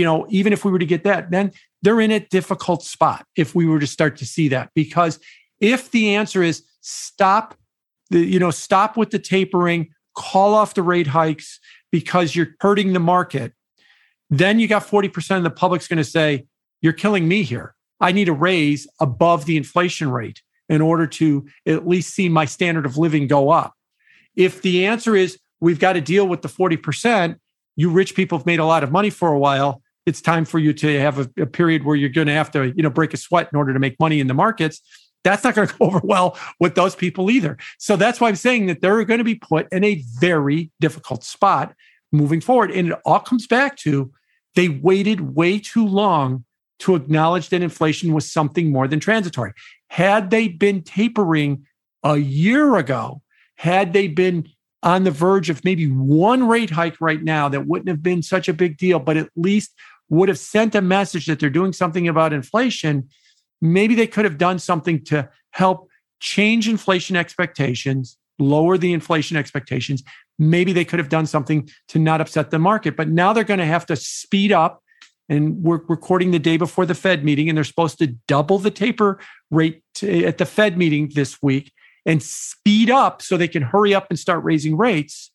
if we were to get that, then they're in a difficult spot if we were to start to see that. Because if the answer is stop with the tapering, call off the rate hikes because you're hurting the market, then you got 40% of the public's going to say, you're killing me here. I need a raise above the inflation rate in order to at least see my standard of living go up. If the answer is we've got to deal with the 40%, you rich people have made a lot of money for a while, it's time for you to have a period where you're going to have to, break a sweat in order to make money in the markets. That's not going to go over well with those people either. So that's why I'm saying that they're going to be put in a very difficult spot moving forward. And it all comes back to they waited way too long to acknowledge that inflation was something more than transitory. Had they been tapering a year ago, had they been on the verge of maybe one rate hike right now, that wouldn't have been such a big deal, but at least would have sent a message that they're doing something about inflation. Maybe they could have done something to help change inflation expectations, lower the inflation expectations. Maybe they could have done something to not upset the market. But now they're going to have to speed up. And we're recording the day before the Fed meeting, and they're supposed to double the taper rate at the Fed meeting this week and speed up so they can hurry up and start raising rates.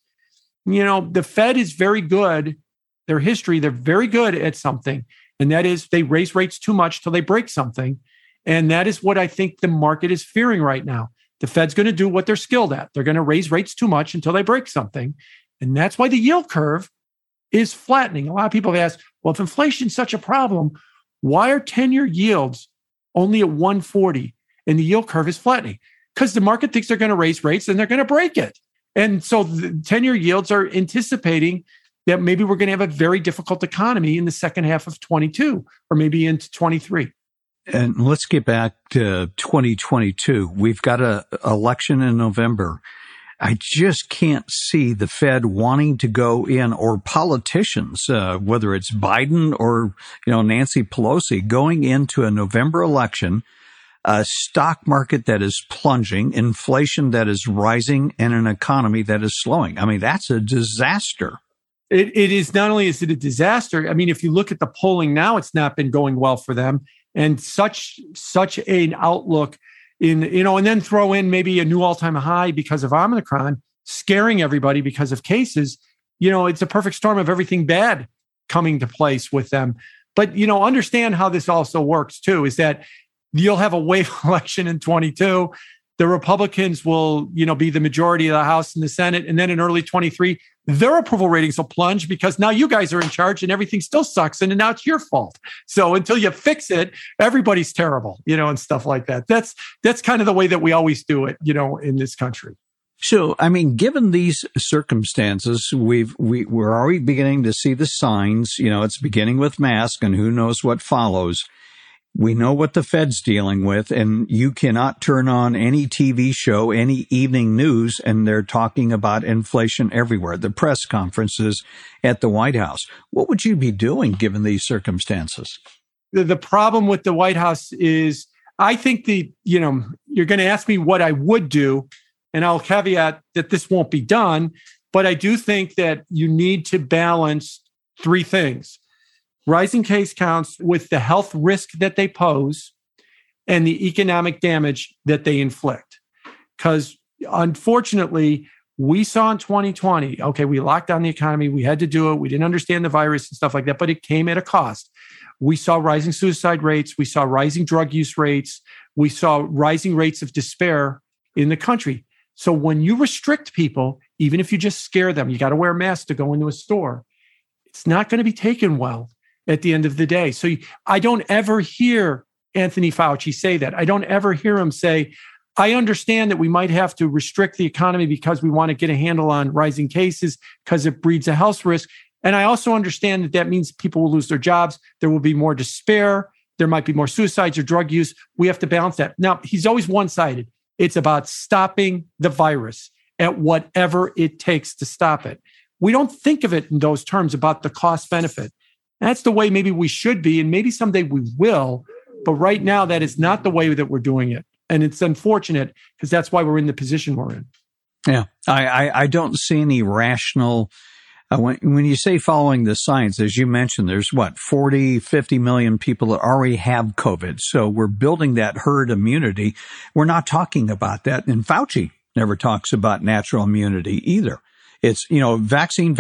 The Fed is very good. Their history, they're very good at something. And that is they raise rates too much till they break something. And that is what I think the market is fearing right now. The Fed's going to do what they're skilled at. They're going to raise rates too much until they break something. And that's why the yield curve is flattening. A lot of people have asked, well, if inflation's such a problem, why are 10-year yields only at 140 and the yield curve is flattening? Because the market thinks they're going to raise rates and they're going to break it. And so the 10-year yields are anticipating that maybe we're going to have a very difficult economy in the second half of 22 or maybe into 23. And let's get back to 2022. We've got an election in November. I just can't see the Fed wanting to go in, or politicians, whether it's Biden or, Nancy Pelosi, going into a November election, a stock market that is plunging, inflation that is rising, and an economy that is slowing. I mean, that's a disaster. It is. Not only is it a disaster, I mean, if you look at the polling now, it's not been going well for them. And such an outlook in, and then throw in maybe a new all-time high because of Omicron, scaring everybody because of cases. It's a perfect storm of everything bad coming to place with them. But, understand how this also works too, is that you'll have a wave election in 22. The Republicans will, be the majority of the House and the Senate. And then in early 23, their approval ratings will plunge because now you guys are in charge and everything still sucks. And now it's your fault. So until you fix it, everybody's terrible, and stuff like that. That's kind of the way that we always do it, in this country. So, I mean, given these circumstances, we're already beginning to see the signs. It's beginning with masks, and who knows what follows. We know what the Fed's dealing with, and you cannot turn on any TV show, any evening news, and they're talking about inflation everywhere. The press conferences at the White House. What would you be doing given these circumstances? The problem with the White House is, I think you're going to ask me what I would do, and I'll caveat that this won't be done, but I do think that you need to balance three things. Rising case counts with the health risk that they pose and the economic damage that they inflict. Because unfortunately, we saw in 2020, we locked down the economy. We had to do it. We didn't understand the virus and stuff like that, but it came at a cost. We saw rising suicide rates. We saw rising drug use rates. We saw rising rates of despair in the country. So when you restrict people, even if you just scare them, you got to wear a mask to go into a store, it's not going to be taken well at the end of the day. So I don't ever hear Anthony Fauci say that. I don't ever hear him say, I understand that we might have to restrict the economy because we want to get a handle on rising cases because it breeds a health risk. And I also understand that that means people will lose their jobs. There will be more despair. There might be more suicides or drug use. We have to balance that. Now, he's always one-sided. It's about stopping the virus at whatever it takes to stop it. We don't think of it in those terms about the cost benefit. That's the way maybe we should be, and maybe someday we will. But right now, that is not the way that we're doing it. And it's unfortunate because that's why we're in the position we're in. Yeah, I don't see any rational, when you say following the science, as you mentioned, there's 40, 50 million people that already have COVID. So we're building that herd immunity. We're not talking about that. And Fauci never talks about natural immunity either. It's, vaccine,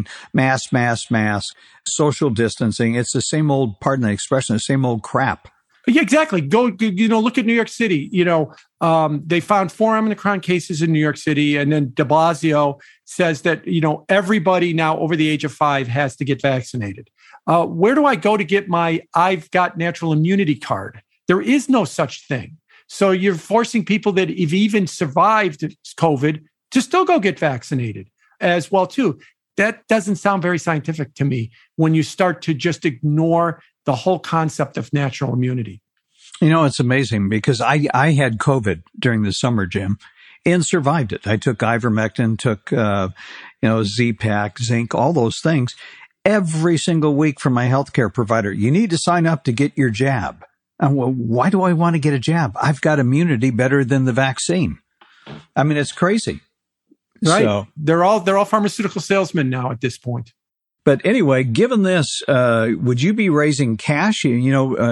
mask, social distancing. It's the same old, pardon the expression, the same old crap Yeah, exactly. Go, look at New York City. They found 4 Omicron cases in New York City. And then de Blasio says that, everybody now over the age of 5 has to get vaccinated. Where do I go to get my I've got natural immunity card? There is no such thing. So you're forcing people that have even survived COVID to still go get vaccinated as well, too. That doesn't sound very scientific to me when you start to just ignore the whole concept of natural immunity. It's amazing because I had COVID during the summer, Jim, and survived it. I took ivermectin, took, Z-Pak, zinc, all those things every single week from my healthcare provider. You need to sign up to get your jab. And well, why do I want to get a jab? I've got immunity better than the vaccine. I mean, it's crazy. Right. So, they're all pharmaceutical salesmen now at this point. But anyway, given this, would you be raising cash? Ray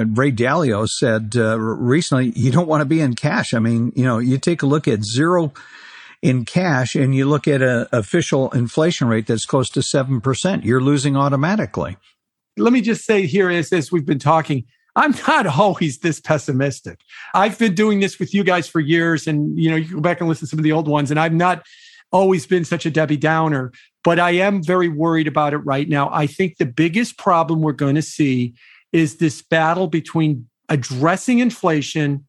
Dalio said recently, you don't want to be in cash. I mean, you take a look at zero in cash and you look at an official inflation rate that's close to 7%. You're losing automatically. Let me just say here, as we've been talking, I'm not always this pessimistic. I've been doing this with you guys for years, and you can go back and listen to some of the old ones, and I've not always been such a Debbie Downer, but I am very worried about it right now. I think the biggest problem we're going to see is this battle between addressing inflation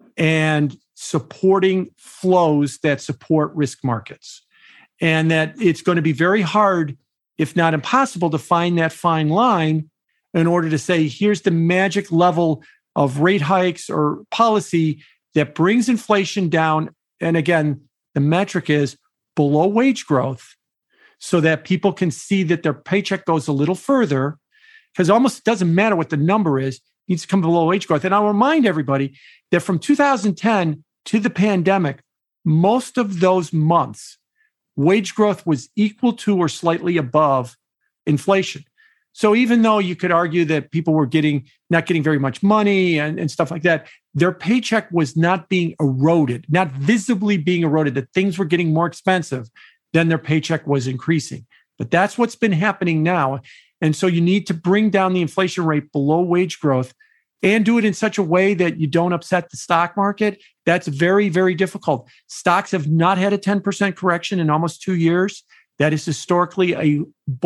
and supporting flows that support risk markets. And that it's going to be very hard, if not impossible, to find that fine line in order to say, here's the magic level of rate hikes or policy that brings inflation down. And again, the metric is below wage growth so that people can see that their paycheck goes a little further, because almost it doesn't matter what the number is, it needs to come below wage growth. And I'll remind everybody that from 2010 to the pandemic, most of those months, wage growth was equal to or slightly above inflation. So even though you could argue that people were not getting very much money and stuff like that, their paycheck was not being eroded, not visibly being eroded, that things were getting more expensive, then their paycheck was increasing. But that's what's been happening now. And so you need to bring down the inflation rate below wage growth and do it in such a way that you don't upset the stock market. That's very, very difficult. Stocks have not had a 10% correction in almost 2 years. That is historically a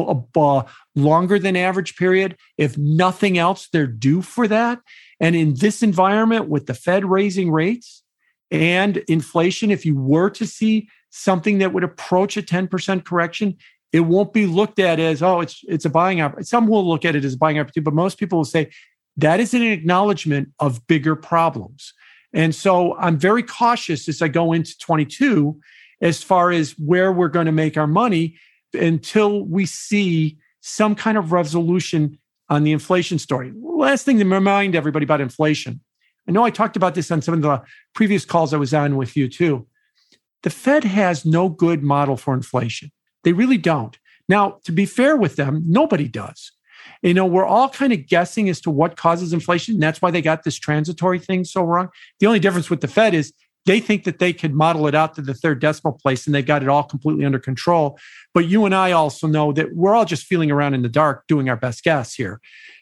longer than average period. If nothing else, they're due for that. And in this environment with the Fed raising rates and inflation, if you were to see something that would approach a 10% correction, it won't be looked at as, it's a buying opportunity. Some will look at it as a buying opportunity, but most people will say that is an acknowledgement of bigger problems. And so I'm very cautious as I go into 22 as far as where we're going to make our money until we see some kind of resolution on the inflation story. Last thing to remind everybody about inflation. I know I talked about this on some of the previous calls I was on with you too. The Fed has no good model for inflation. They really don't. Now, to be fair with them, nobody does. We're all kind of guessing as to what causes inflation. And that's why they got this transitory thing so wrong. The only difference with the Fed is they think that they could model it out to the third decimal place and they've got it all completely under control. But you and I also know that we're all just feeling around in the dark, doing our best guess here.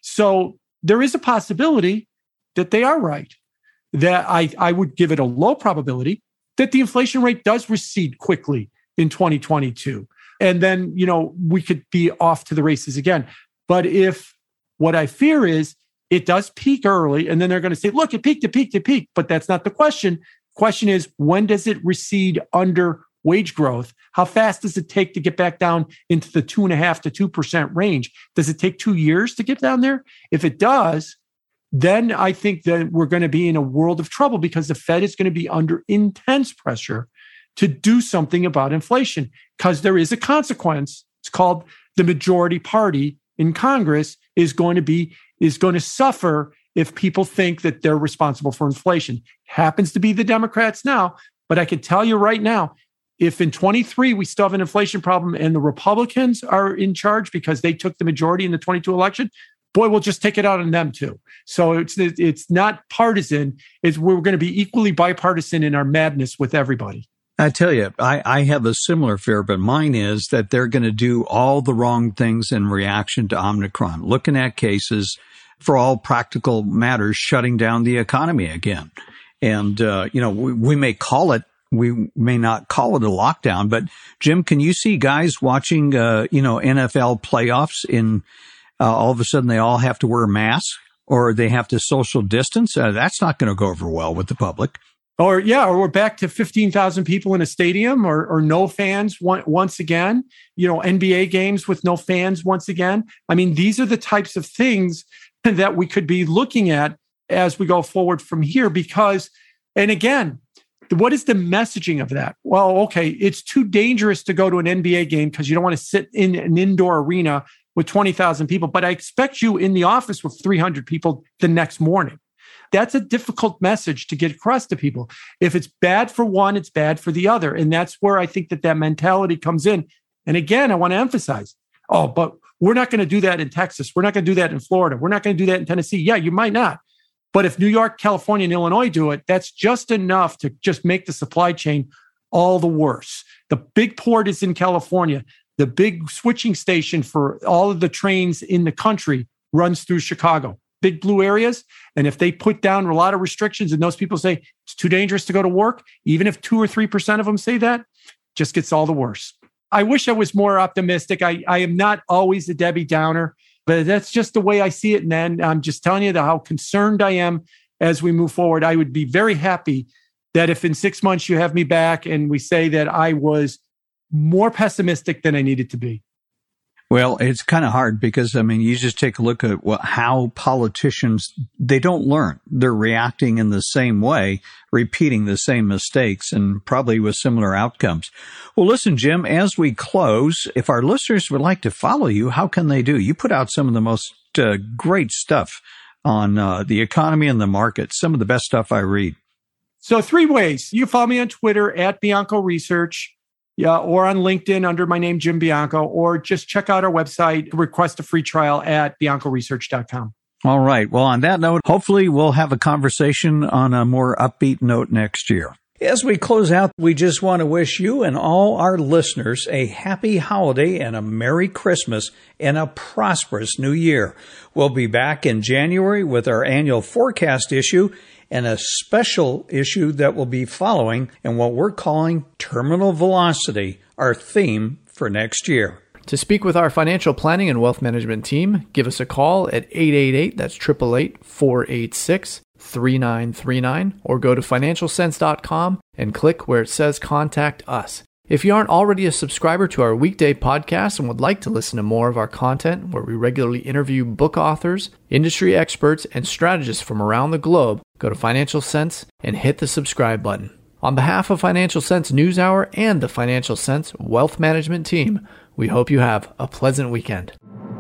So there is a possibility that they are right, that I would give it a low probability that the inflation rate does recede quickly in 2022. And then, we could be off to the races again. But if what I fear is it does peak early and then they're going to say, look, it peaked, but that's not the question. Question is, when does it recede under wage growth? How fast does it take to get back down into the 2.5% to 2% range? Does it take 2 years to get down there? If it does, then I think that we're going to be in a world of trouble because the Fed is going to be under intense pressure to do something about inflation because there is a consequence. It's called the majority party in Congress is going to suffer if people think that they're responsible for inflation. Happens to be the Democrats now, but I can tell you right now, if in 23 we still have an inflation problem and the Republicans are in charge because they took the majority in the 22 election, boy, we'll just take it out on them too. So it's not partisan. We're going to be equally bipartisan in our madness with everybody. I tell you, I have a similar fear, but mine is that they're going to do all the wrong things in reaction to Omicron, looking at cases, for all practical matters, shutting down the economy again. And, we may not call it a lockdown, but Jim, can you see guys watching, NFL playoffs in, all of a sudden they all have to wear masks or they have to social distance? That's not going to go over well with the public. Or we're back to 15,000 people in a stadium or no fans once again, NBA games with no fans once again. I mean, these are the types of things that we could be looking at as we go forward from here because, and again, what is the messaging of that? Well, okay, it's too dangerous to go to an NBA game because you don't want to sit in an indoor arena with 20,000 people, but I expect you in the office with 300 people the next morning. That's a difficult message to get across to people. If it's bad for one, it's bad for the other. And that's where I think that mentality comes in. And again, I want to emphasize, but we're not going to do that in Texas. We're not going to do that in Florida. We're not going to do that in Tennessee. Yeah, you might not. But if New York, California, and Illinois do it, that's just enough to just make the supply chain all the worse. The big port is in California. The big switching station for all of the trains in the country runs through Chicago. Big blue areas. And if they put down a lot of restrictions and those people say it's too dangerous to go to work, even if 2 or 3% of them say that, just gets all the worse. I wish I was more optimistic. I am not always a Debbie Downer, but that's just the way I see it. And then I'm just telling you how concerned I am as we move forward. I would be very happy that if in 6 months you have me back and we say that I was more pessimistic than I needed to be. Well, it's kind of hard because, you just take a look at how politicians, they don't learn. They're reacting in the same way, repeating the same mistakes, and probably with similar outcomes. Well, listen, Jim, as we close, if our listeners would like to follow you, how can they do? You put out some of the most great stuff on the economy and the market, some of the best stuff I read. So 3 ways. You can follow me on Twitter at Bianco Research. Yeah, or on LinkedIn under my name, Jim Bianco, or just check out our website, request a free trial at biancoresearch.com. All right. Well, on that note, hopefully we'll have a conversation on a more upbeat note next year. As we close out, we just want to wish you and all our listeners a happy holiday and a Merry Christmas and a prosperous New Year. We'll be back in January with our annual forecast issue and a special issue that will be following and what we're calling Terminal Velocity, our theme for next year. To speak with our financial planning and wealth management team, give us a call at 888, that's 888-486-3939, or go to financialsense.com and click where it says Contact Us. If you aren't already a subscriber to our weekday podcast and would like to listen to more of our content, where we regularly interview book authors, industry experts, and strategists from around the globe, go to Financial Sense and hit the subscribe button. On behalf of Financial Sense NewsHour and the Financial Sense Wealth Management team, we hope you have a pleasant weekend.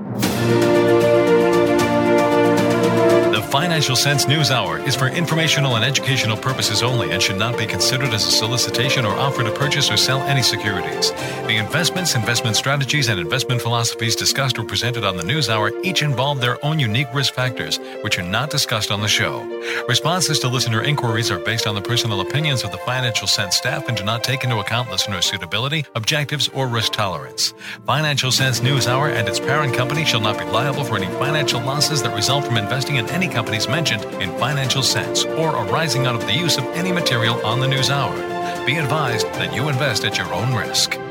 The Financial Sense News Hour is for informational and educational purposes only and should not be considered as a solicitation or offer to purchase or sell any securities. The investments, investment strategies, and investment philosophies discussed or presented on the News Hour each involve their own unique risk factors, which are not discussed on the show. Responses to listener inquiries are based on the personal opinions of the Financial Sense staff and do not take into account listener suitability, objectives, or risk tolerance. Financial Sense News Hour and its parent company shall not be liable for any financial losses that result from investing in any companies mentioned in Financial Sense or arising out of the use of any material on the News Hour. Be advised that you invest at your own risk.